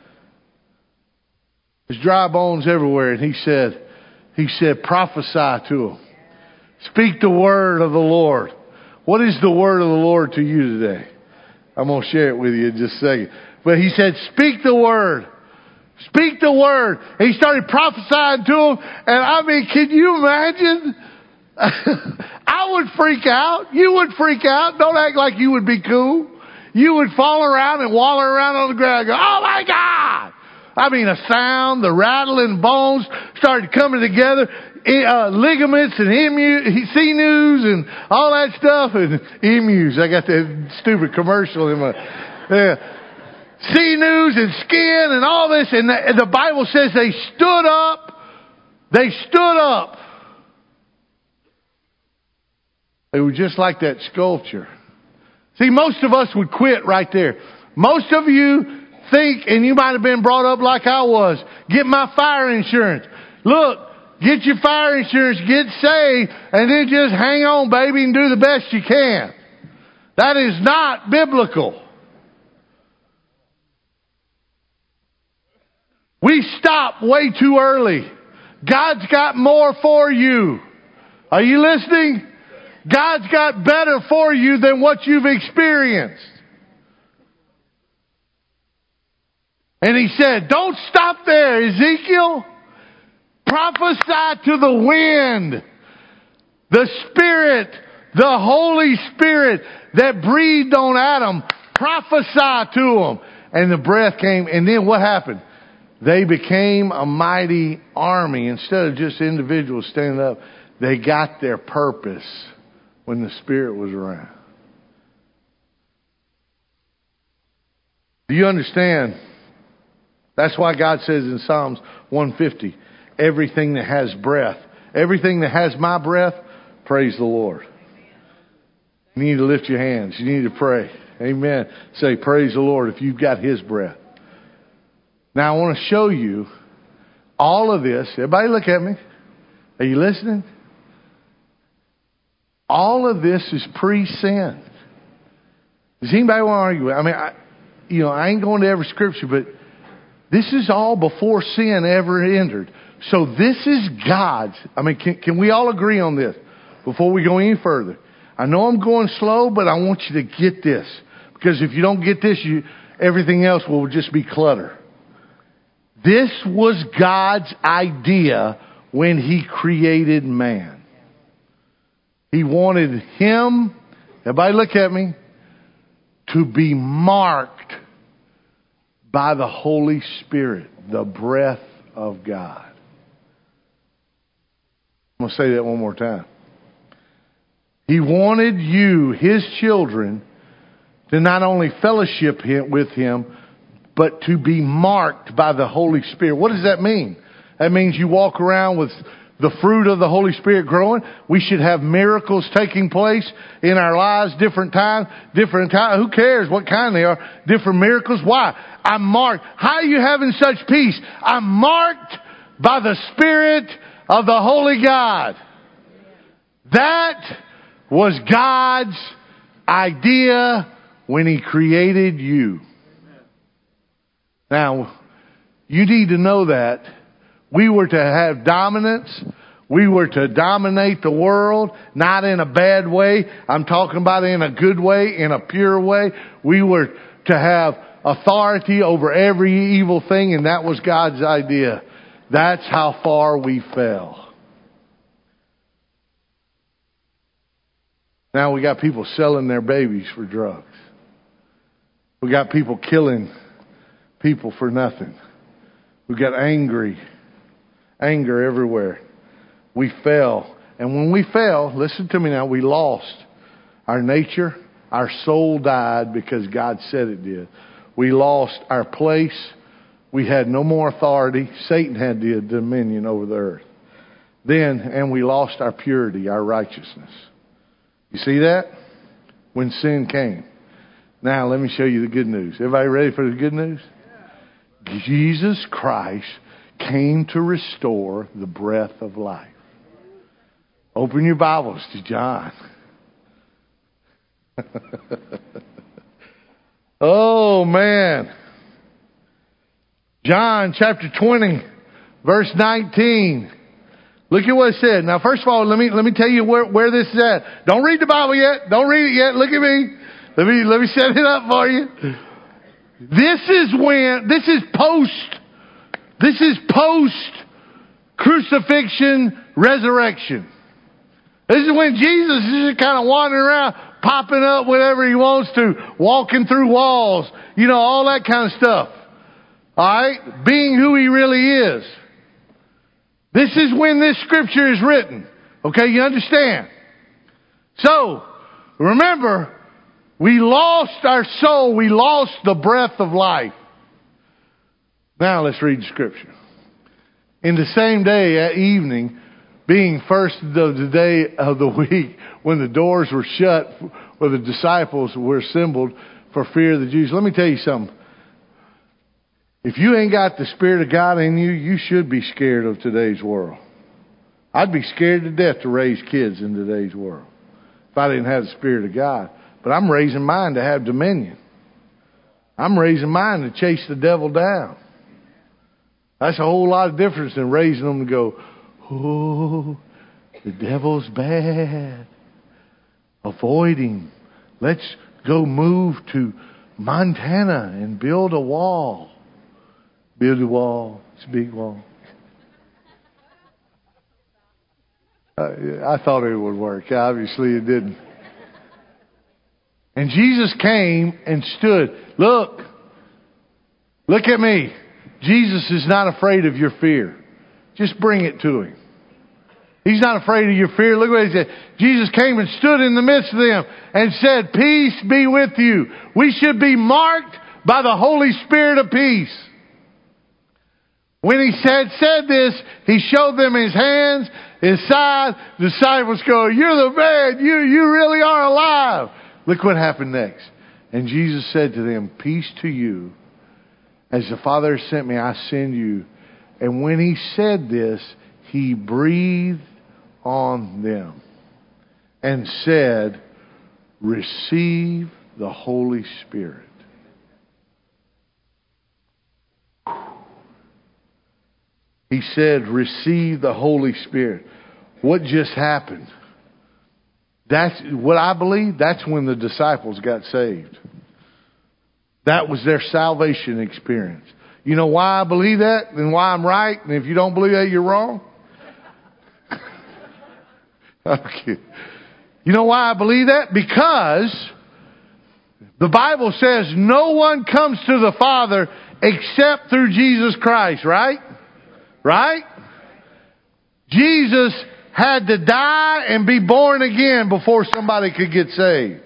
There's dry bones everywhere. And he said, prophesy to them. Speak the word of the Lord. What is the word of the Lord to you today? I'm going to share it with you in just a second. But he said, speak the word. Speak the word. And he started prophesying to them. And I mean, can you imagine? I would freak out. You would freak out. Don't act like you would be cool. You would fall around and waller around on the ground and go, oh my God! I mean, a sound, the rattling bones started coming together. Ligaments and sinews and all that stuff. And emus. I got that stupid commercial in my... sinews and skin and all this. And the Bible says they stood up. They stood up. They were just like that sculpture. See, most of us would quit right there. Most of you think, and you might have been brought up like I was, get my fire insurance. Look, get your fire insurance, get saved, and then just hang on, baby, and do the best you can. That is not biblical. We stop way too early. God's got more for you. Are you listening? God's got better for you than what you've experienced. And he said, don't stop there, Ezekiel. Prophesy to the wind, the Spirit, the Holy Spirit that breathed on Adam. Prophesy to them. And the breath came. And then what happened? They became a mighty army. Instead of just individuals standing up, they got their purpose when the Spirit was around. Do you understand? That's why God says in Psalms 150, everything that has breath, everything that has my breath, praise the Lord. You need to lift your hands. You need to pray. Amen. Say, praise the Lord if you've got His breath. Now I want to show you all of this. Everybody look at me. Are you listening? All of this is pre-sin. Does anybody want to argue with it? I mean, I ain't going to every scripture, but this is all before sin ever entered. So this is God's. I mean, can we all agree on this before we go any further? I know I'm going slow, but I want you to get this. Because if you don't get this, everything else will just be clutter. This was God's idea when He created man. He wanted him, everybody look at me, to be marked by the Holy Spirit, the breath of God. I'm going to say that one more time. He wanted you, His children, to not only fellowship with Him, but to be marked by the Holy Spirit. What does that mean? That means you walk around with the fruit of the Holy Spirit growing. We should have miracles taking place in our lives, different times. Who cares what kind they are? Different miracles. Why? I'm marked. How are you having such peace? I'm marked by the Spirit of the Holy God. That was God's idea when He created you. Now, you need to know that we were to have dominance. We were to dominate the world, not in a bad way. I'm talking about in a good way, in a pure way. We were to have authority over every evil thing, and that was God's idea. That's how far we fell. Now we got people selling their babies for drugs. We got people killing people for nothing. We got anger everywhere. We fell. And when we fell, listen to me now, we lost our nature. Our soul died because God said it did. We lost our place. We had no more authority. Satan had the dominion over the earth. And we lost our purity, our righteousness. You see that? When sin came. Now, let me show you the good news. Everybody ready for the good news? Yeah. Jesus Christ came to restore the breath of life. Open your Bibles to John. Oh, man. John chapter 20, verse 19. Look at what it said. Now, first of all, let me tell you where this is at. Don't read the Bible yet. Don't read it yet. Look at me. Let me set it up for you. This is post crucifixion, resurrection. This is when Jesus is just kind of wandering around, popping up whenever he wants to, walking through walls, all that kind of stuff. All right? Being who he really is. This is when this scripture is written. Okay, you understand? So, remember, we lost our soul. We lost the breath of life. Now let's read the scripture. In the same day at evening, being first of the day of the week, when the doors were shut, where the disciples were assembled for fear of the Jews. Let me tell you something. If you ain't got the Spirit of God in you, you should be scared of today's world. I'd be scared to death to raise kids in today's world if I didn't have the Spirit of God. But I'm raising mine to have dominion. I'm raising mine to chase the devil down. That's a whole lot of difference than raising them to go, oh, the devil's bad. Avoid him. Let's go move to Montana and build a wall. Build a wall. It's a big wall. I thought it would work. Obviously it didn't. And Jesus came and stood. Look at me. Jesus is not afraid of your fear. Just bring it to him. He's not afraid of your fear. Look what he said. Jesus came and stood in the midst of them and said, peace be with you. We should be marked by the Holy Spirit of peace. When he said this, he showed them his hands, his side. The disciples go, you're the man. You really are alive. Look what happened next. And Jesus said to them, peace to you. As the Father has sent me, I send you. And when he said this, he breathed on them and said, receive the Holy Spirit. He said, receive the Holy Spirit. What just happened? That's what I believe. That's when the disciples got saved. That was their salvation experience. You know why I believe that and why I'm right? And if you don't believe that, you're wrong. Okay. You know why I believe that? Because the Bible says no one comes to the Father except through Jesus Christ, right? Right? Jesus had to die and be born again before somebody could get saved.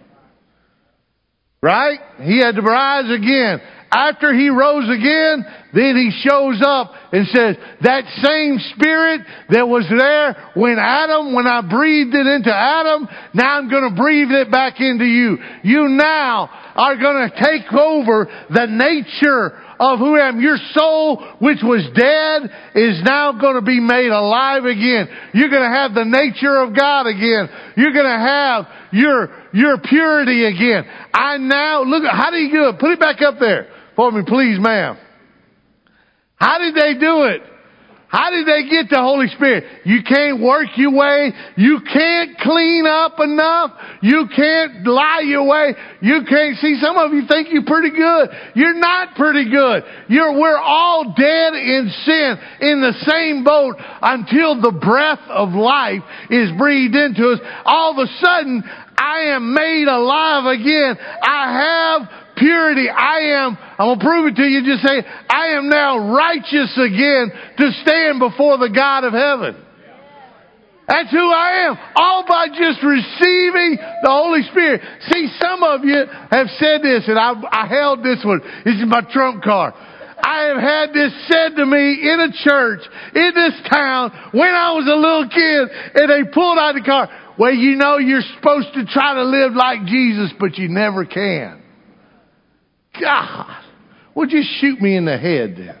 Right? He had to rise again. After he rose again, then he shows up and says, that same Spirit that was there when I breathed it into Adam, now I'm going to breathe it back into you. You now are going to take over the nature of who I am. Your soul, which was dead, is now going to be made alive again. You're going to have the nature of God again. You're going to have your purity again. Look, how do you do it? Put it back up there for me, please, ma'am. How did they do it? How did they get the Holy Spirit? You can't work your way. You can't clean up enough. You can't lie your way. You can't see. Some of you think you're pretty good. You're not pretty good. We're all dead in sin in the same boat until the breath of life is breathed into us. All of a sudden, I am made alive again. I have purity. I'm going to prove it to you. Just say, I am now righteous again to stand before the God of heaven. That's who I am. All by just receiving the Holy Spirit. See, some of you have said this, and I held this one. This is my trump card. I have had this said to me in a church in this town when I was a little kid, and they pulled out the card. Well, you know you're supposed to try to live like Jesus, but you never can. God, well, just shoot me in the head then.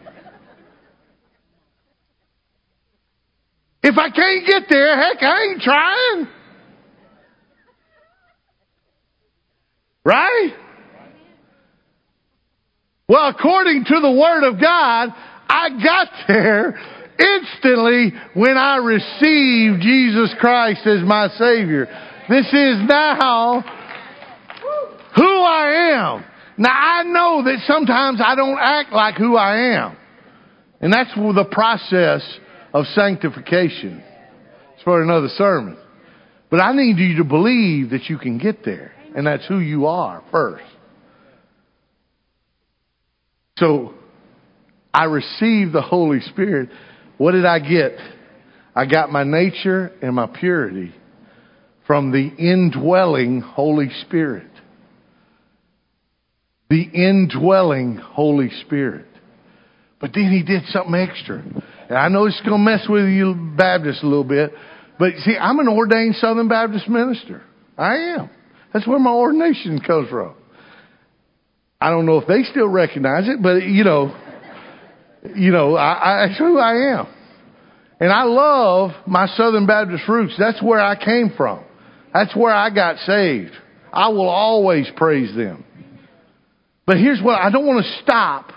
If I can't get there, heck, I ain't trying. Right? Well, according to the Word of God, I got there instantly when I received Jesus Christ as my Savior. This is now who I am. Now, I know that sometimes I don't act like who I am. And that's the process of sanctification. It's for another sermon. But I need you to believe that you can get there. And that's who you are first. So, I received the Holy Spirit. What did I get? I got my nature and my purity from the indwelling Holy Spirit. The indwelling Holy Spirit. But then He did something extra. And I know it's going to mess with you Baptists a little bit. But see, I'm an ordained Southern Baptist minister. I am. That's where my ordination comes from. I don't know if they still recognize it, but that's who I am. And I love my Southern Baptist roots. That's where I came from. That's where I got saved. I will always praise them. But here's what, I don't want to stop.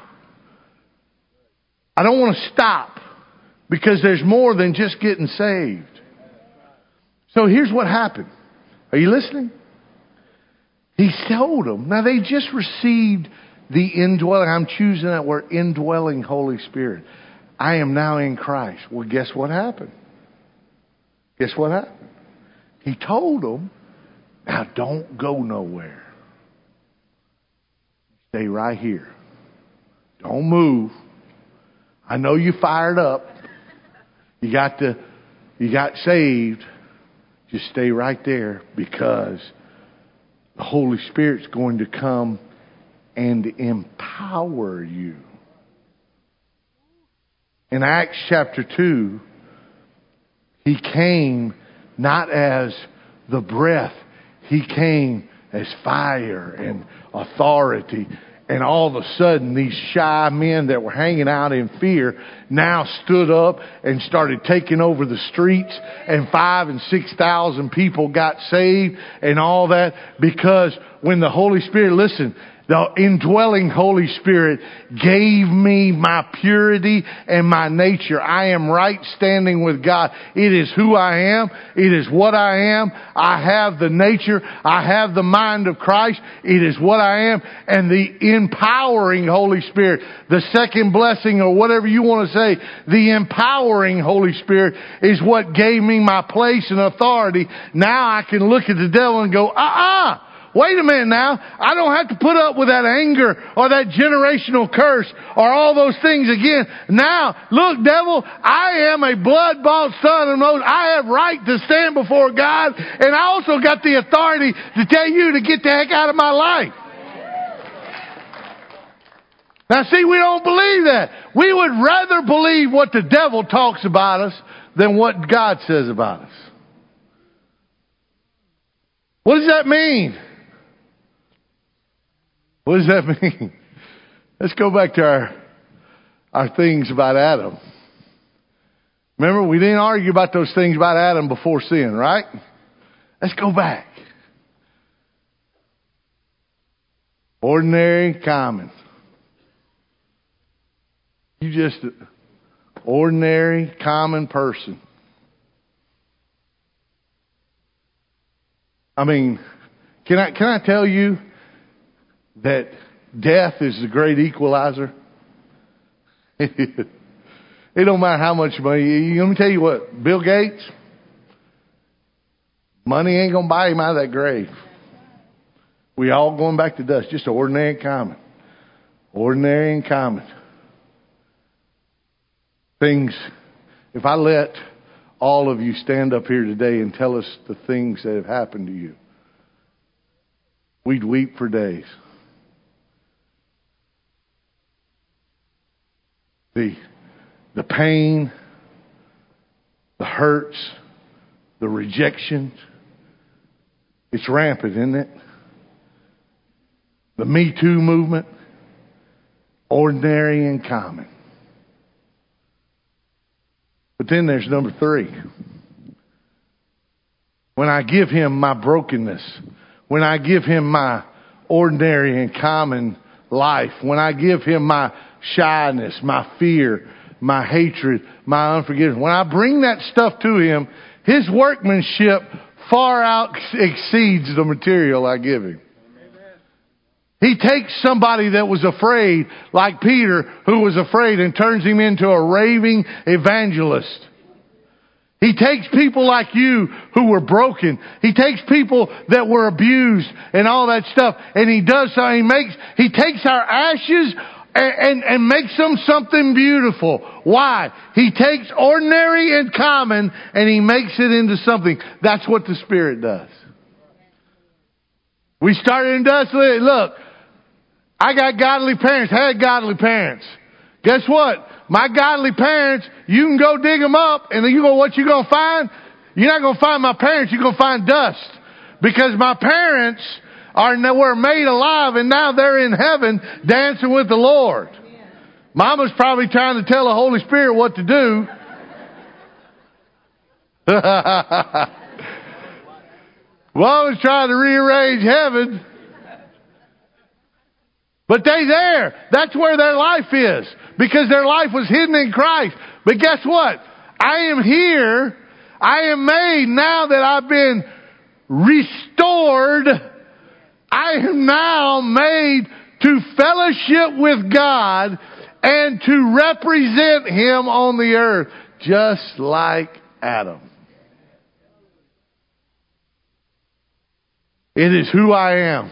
I don't want to stop because there's more than just getting saved. So here's what happened. Are you listening? He told them. Now they just received the indwelling. I'm choosing that word, indwelling Holy Spirit. I am now in Christ. Well, guess what happened? Guess what happened? He told them, now don't go nowhere. Stay right here. Don't move. I know you fired up. You got saved. Just stay right there because the Holy Spirit's going to come and empower you. In Acts chapter 2, He came not as the breath. He came as fire and authority. And all of a sudden, these shy men that were hanging out in fear now stood up and started taking over the streets. And 5,000 and 6,000 people got saved and all that. Because when the Holy Spirit, listen, the indwelling Holy Spirit gave me my purity and my nature. I am right standing with God. It is who I am. It is what I am. I have the nature. I have the mind of Christ. It is what I am. And the empowering Holy Spirit, the second blessing or whatever you want to say, the empowering Holy Spirit is what gave me my place and authority. Now I can look at the devil and go, wait a minute now. I don't have to put up with that anger or that generational curse or all those things again. Now, look, devil, I am a blood-bought son of Moses. I have right to stand before God, and I also got the authority to tell you to get the heck out of my life. Now, see, we don't believe that. We would rather believe what the devil talks about us than what God says about us. What does that mean? What does that mean? Let's go back to our things about Adam. Remember, we didn't argue about those things about Adam before sin, right? Let's go back. Ordinary, common. You just ordinary, common person. I mean, can I tell you that death is the great equalizer? It don't matter how much money. Let me tell you what, Bill Gates, money ain't going to buy him out of that grave. We all going back to dust. Just ordinary and common. Ordinary and common. Things, if I let all of you stand up here today and tell us the things that have happened to you, we'd weep for days. The pain, the hurts, the rejection, it's rampant, isn't it? The Me Too movement, ordinary and common. But then there's number 3. When I give Him my brokenness, when I give Him my ordinary and common life, when I give Him my shyness, my fear, my hatred, my unforgiveness, when I bring that stuff to Him, His workmanship far out exceeds the material I give Him. He takes somebody that was afraid, like Peter, who was afraid, and turns him into a raving evangelist. He takes people like you who were broken. He takes people that were abused and all that stuff, and He does so. He takes our ashes and makes them something beautiful. Why? He takes ordinary and common and He makes it into something. That's what the Spirit does. We started industrially. Look, I got godly parents, had godly parents. Guess what? My godly parents, you can go dig them up, and then what you going to find? You're not going to find my parents, you're going to find dust. Because my parents were made alive, and now they're in heaven dancing with the Lord. Mama's probably trying to tell the Holy Spirit what to do. Mama's trying to rearrange heaven. But they there. That's where their life is. Because their life was hidden in Christ. But guess what? I am here. I am made now that I've been restored. I am now made to fellowship with God and to represent Him on the earth. Just like Adam. It is who I am.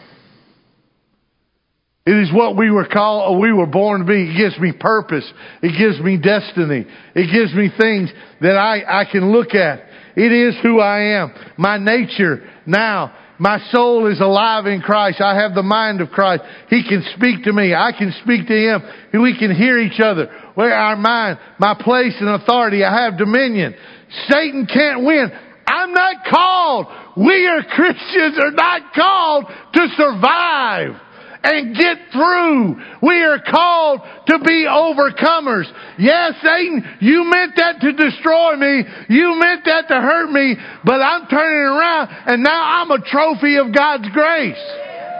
It is what we were called, or we were born to be. It gives me purpose. It gives me destiny. It gives me things that I can look at. It is who I am. My nature now, my soul is alive in Christ. I have the mind of Christ. He can speak to me. I can speak to Him. And we can hear each other. Where our mind, my place and authority, I have dominion. Satan can't win. I'm not called. We are Christians are not called to survive and get through. We are called to be overcomers. Yes, Satan, you meant that to destroy me. You meant that to hurt me. But I'm turning it around, and now I'm a trophy of God's grace.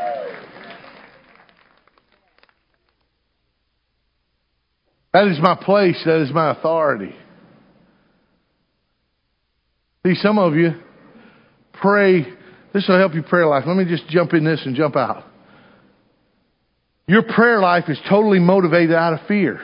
That is my place. That is my authority. See, some of you pray. This will help your prayer life. Let me just jump in this and jump out. Your prayer life is totally motivated out of fear.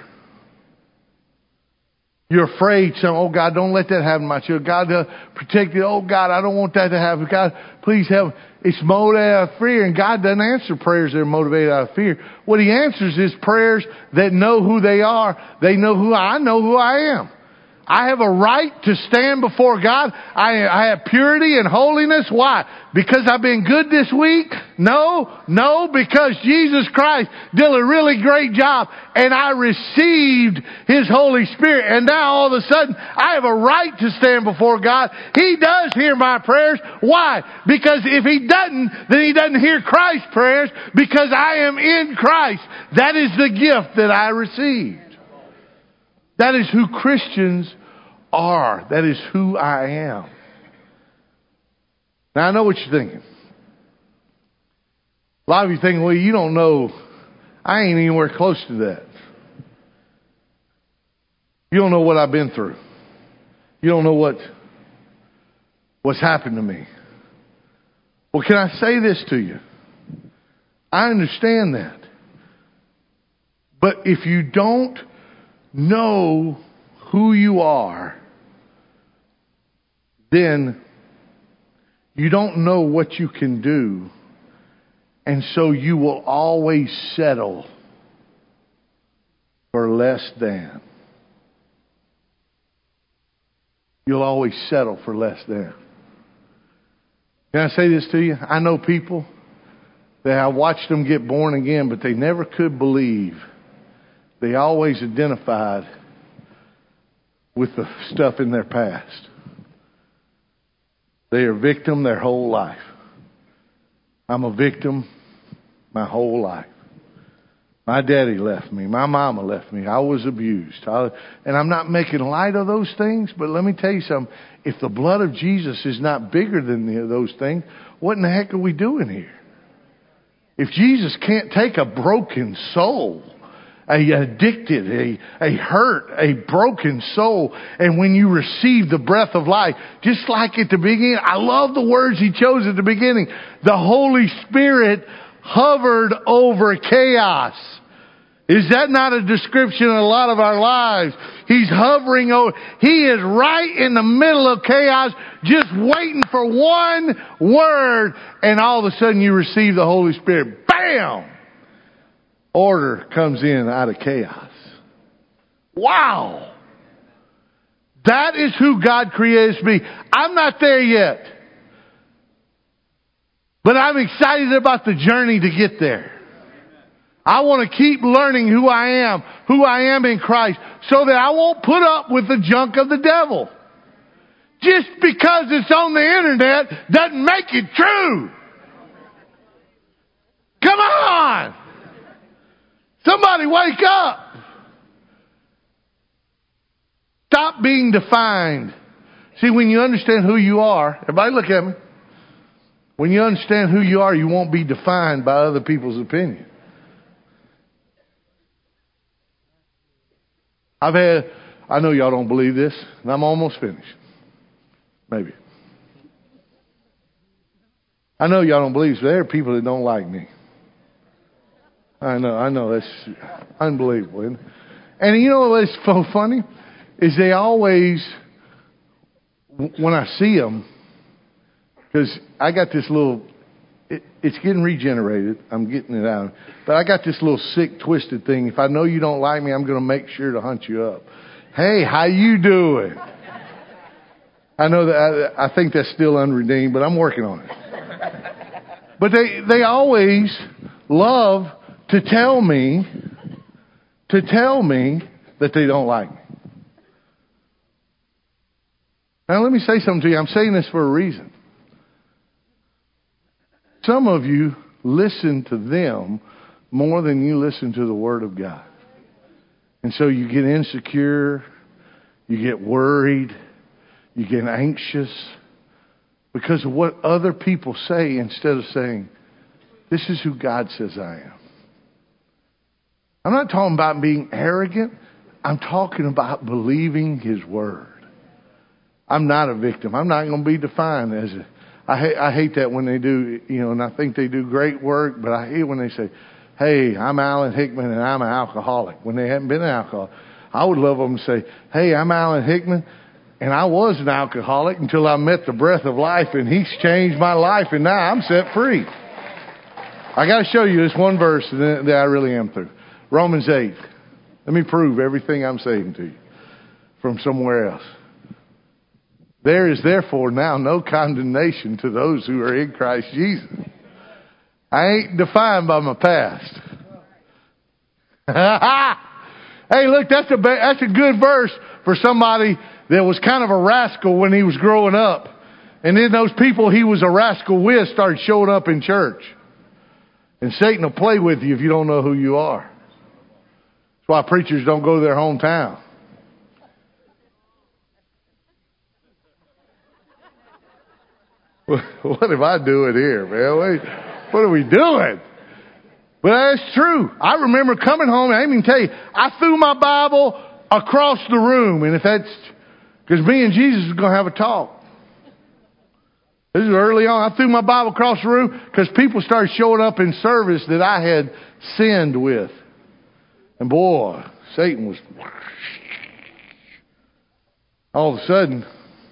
You're afraid. Oh, God, don't let that happen to my children. God, protect it. Oh, God, I don't want that to happen. God, please help. It's motivated out of fear, and God doesn't answer prayers that are motivated out of fear. What He answers is prayers that know who they are. They know who I know who I am. I have a right to stand before God. I have purity and holiness. Why? Because I've been good this week? No, because Jesus Christ did a really great job and I received His Holy Spirit. And now all of a sudden I have a right to stand before God. He does hear my prayers. Why? Because if He doesn't, then He doesn't hear Christ's prayers because I am in Christ. That is the gift that I received. That is who Christians are. That is who I am. Now I know what you're thinking. A lot of you thinking, well, you don't know. I ain't anywhere close to that. You don't know what I've been through. You don't know what's happened to me. Well, can I say this to you? I understand that. But if you don't know who you are, then you don't know what you can do. And so you will always settle for less than. You'll always settle for less than. Can I say this to you? I know people that I watched them get born again, but they never could believe. They always identified with the stuff in their past. They are a victim their whole life. I'm a victim my whole life. My daddy left me. My mama left me. I was abused. And I'm not making light of those things, but let me tell you something. If the blood of Jesus is not bigger than those things, what in the heck are we doing here? If Jesus can't take a broken soul, a addicted, a hurt, a broken soul, and when you receive the breath of life, just like at the beginning, I love the words he chose at the beginning. The Holy Spirit hovered over chaos. Is that not a description of a lot of our lives? He's hovering over. He is right in the middle of chaos, just waiting for one word, and all of a sudden you receive the Holy Spirit. Bam! Order comes in out of chaos. Wow! That is who God created us to be. I'm not there yet. But I'm excited about the journey to get there. I want to keep learning who I am in Christ, so that I won't put up with the junk of the devil. Just because it's on the internet doesn't make it true. Come on! Somebody wake up! Stop being defined. See, when you understand who you are, everybody look at me. When you understand who you are, you won't be defined by other people's opinion. I know y'all don't believe this, and I'm almost finished. Maybe. I know y'all don't believe this, but there are people that don't like me. I know, that's unbelievable, isn't it? And you know what's so funny? Is they always, when I see them, because I got this little, it's getting regenerated. I'm getting it out. But I got this little sick, twisted thing. If I know you don't like me, I'm going to make sure to hunt you up. Hey, how you doing? I know that I think that's still unredeemed, but I'm working on it. But they always love to tell me that they don't like me. Now let me say something to you. I'm saying this for a reason. Some of you listen to them more than you listen to the Word of God. And so you get insecure, you get worried, you get anxious because of what other people say instead of saying, this is who God says I am. I'm not talking about being arrogant. I'm talking about believing His Word. I'm not a victim. I'm not going to be defined as a... I hate that when they do, and I think they do great work, but I hate when they say, hey, I'm Alan Hickman and I'm an alcoholic, when they haven't been an alcoholic. I would love them to say, hey, I'm Alan Hickman and I was an alcoholic until I met the breath of life and He's changed my life and now I'm set free. I got to show you this one verse that I really am through. Romans 8. Let me prove everything I'm saying to you from somewhere else. There is therefore now no condemnation to those who are in Christ Jesus. I ain't defined by my past. Hey, look, that's a good verse for somebody that was kind of a rascal when he was growing up. And then those people he was a rascal with started showing up in church. And Satan will play with you if you don't know who you are. That's why preachers don't go to their hometown. What am I doing here, man? What are we doing? But that's true. I remember coming home, and I didn't even tell you, I threw my Bible across the room. And if that's, because me and Jesus was going to have a talk. This is early on. I threw my Bible across the room because people started showing up in service that I had sinned with. And boy, Satan was... All of a sudden...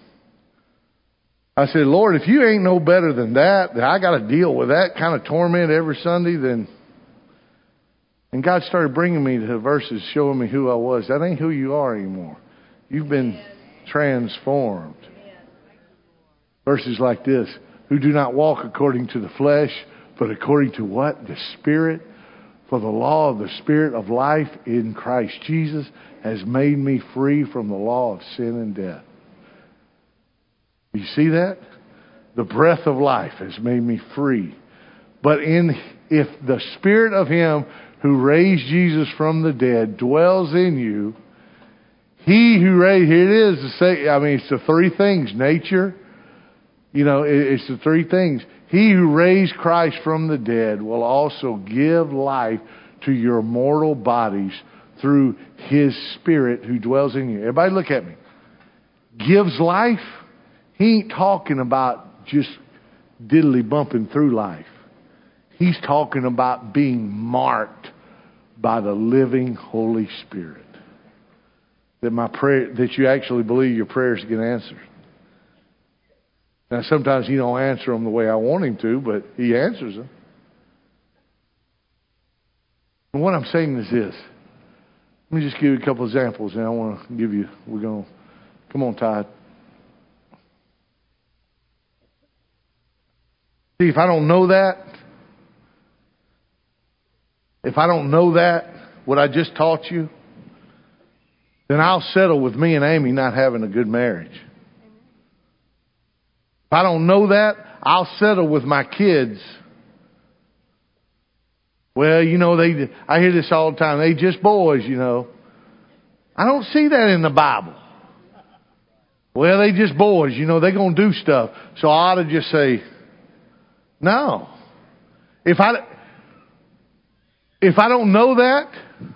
I said, Lord, if you ain't no better than that I got to deal with that kind of torment every Sunday, then... And God started bringing me to verses showing me who I was. That ain't who you are anymore. You've been transformed. Verses like this, who do not walk according to the flesh, but according to what? The Spirit. For the law of the Spirit of life in Christ Jesus has made me free from the law of sin and death. You see that? The breath of life has made me free. But if the Spirit of Him who raised Jesus from the dead dwells in you, He who raised, here it is, it's the three things: nature, You know, it's the three things. He who raised Christ from the dead will also give life to your mortal bodies through His Spirit who dwells in you. Everybody look at me. Gives life. He ain't talking about just diddly bumping through life. He's talking about being marked by the living Holy Spirit. That you actually believe your prayers get answered. Now, sometimes He don't answer them the way I want Him to, but He answers them. And what I'm saying is this. Let me just give you a couple examples, and I want to give you. Come on, Todd. See, if I don't know that, what I just taught you, then I'll settle with me and Amy not having a good marriage. If I don't know that, I'll settle with my kids. Well, you know, I hear this all the time. They just boys, you know. I don't see that in the Bible. Well, they just boys, you know, they're going to do stuff. So I ought to just say, no. If I don't know that,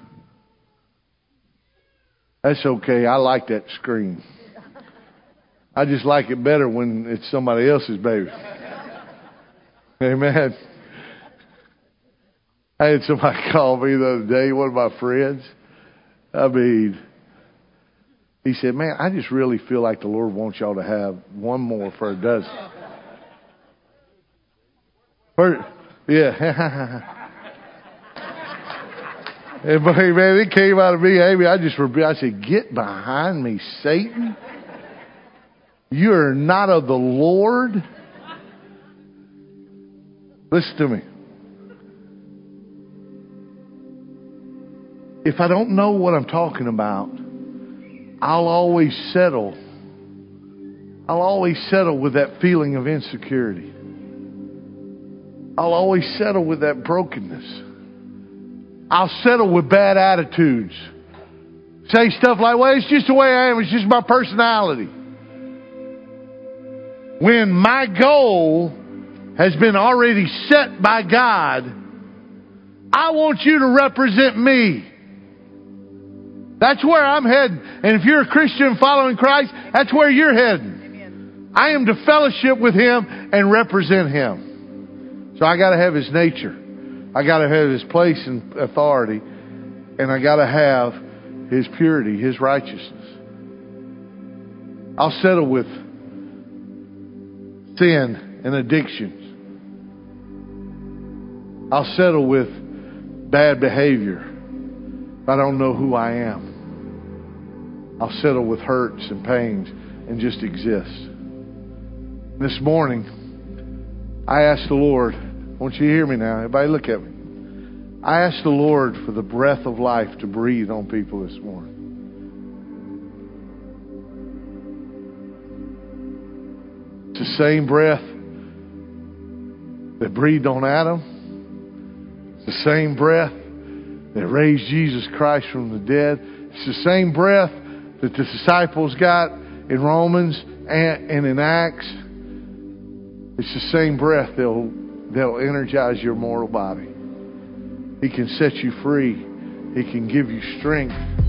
that's okay. I like that scream. I just like it better when it's somebody else's baby. Amen. I had somebody call me the other day, one of my friends. I mean, he said, man, I just really feel like the Lord wants y'all to have one more for a dozen. Yeah. And man, it came out of me, Amy. I said, get behind me, Satan. You are not of the Lord. Listen to me. If I don't know what I'm talking about, I'll always settle with that feeling of insecurity. I'll always settle with that brokenness. I'll settle with bad attitudes. Say stuff like, well, it's just the way I am. It's just my personality. When my goal has been already set by God, I want you to represent me. That's where I'm heading. And if you're a Christian following Christ, that's where you're heading. Amen. I am to fellowship with Him and represent Him. So I got to have His nature. I got to have His place and authority. And I got to have His purity, His righteousness. I'll settle with sin and addictions. I'll settle with bad behavior if I don't know who I am. I'll settle with hurts and pains and just exist. This morning, I asked the Lord, I want you to hear me now. Everybody look at me. I asked the Lord for the breath of life to breathe on people this morning. It's the same breath that breathed on Adam. It's the same breath that raised Jesus Christ from the dead. It's the same breath that the disciples got in Romans and in Acts. It's the same breath that'll energize your mortal body. He can set you free. He can give you strength.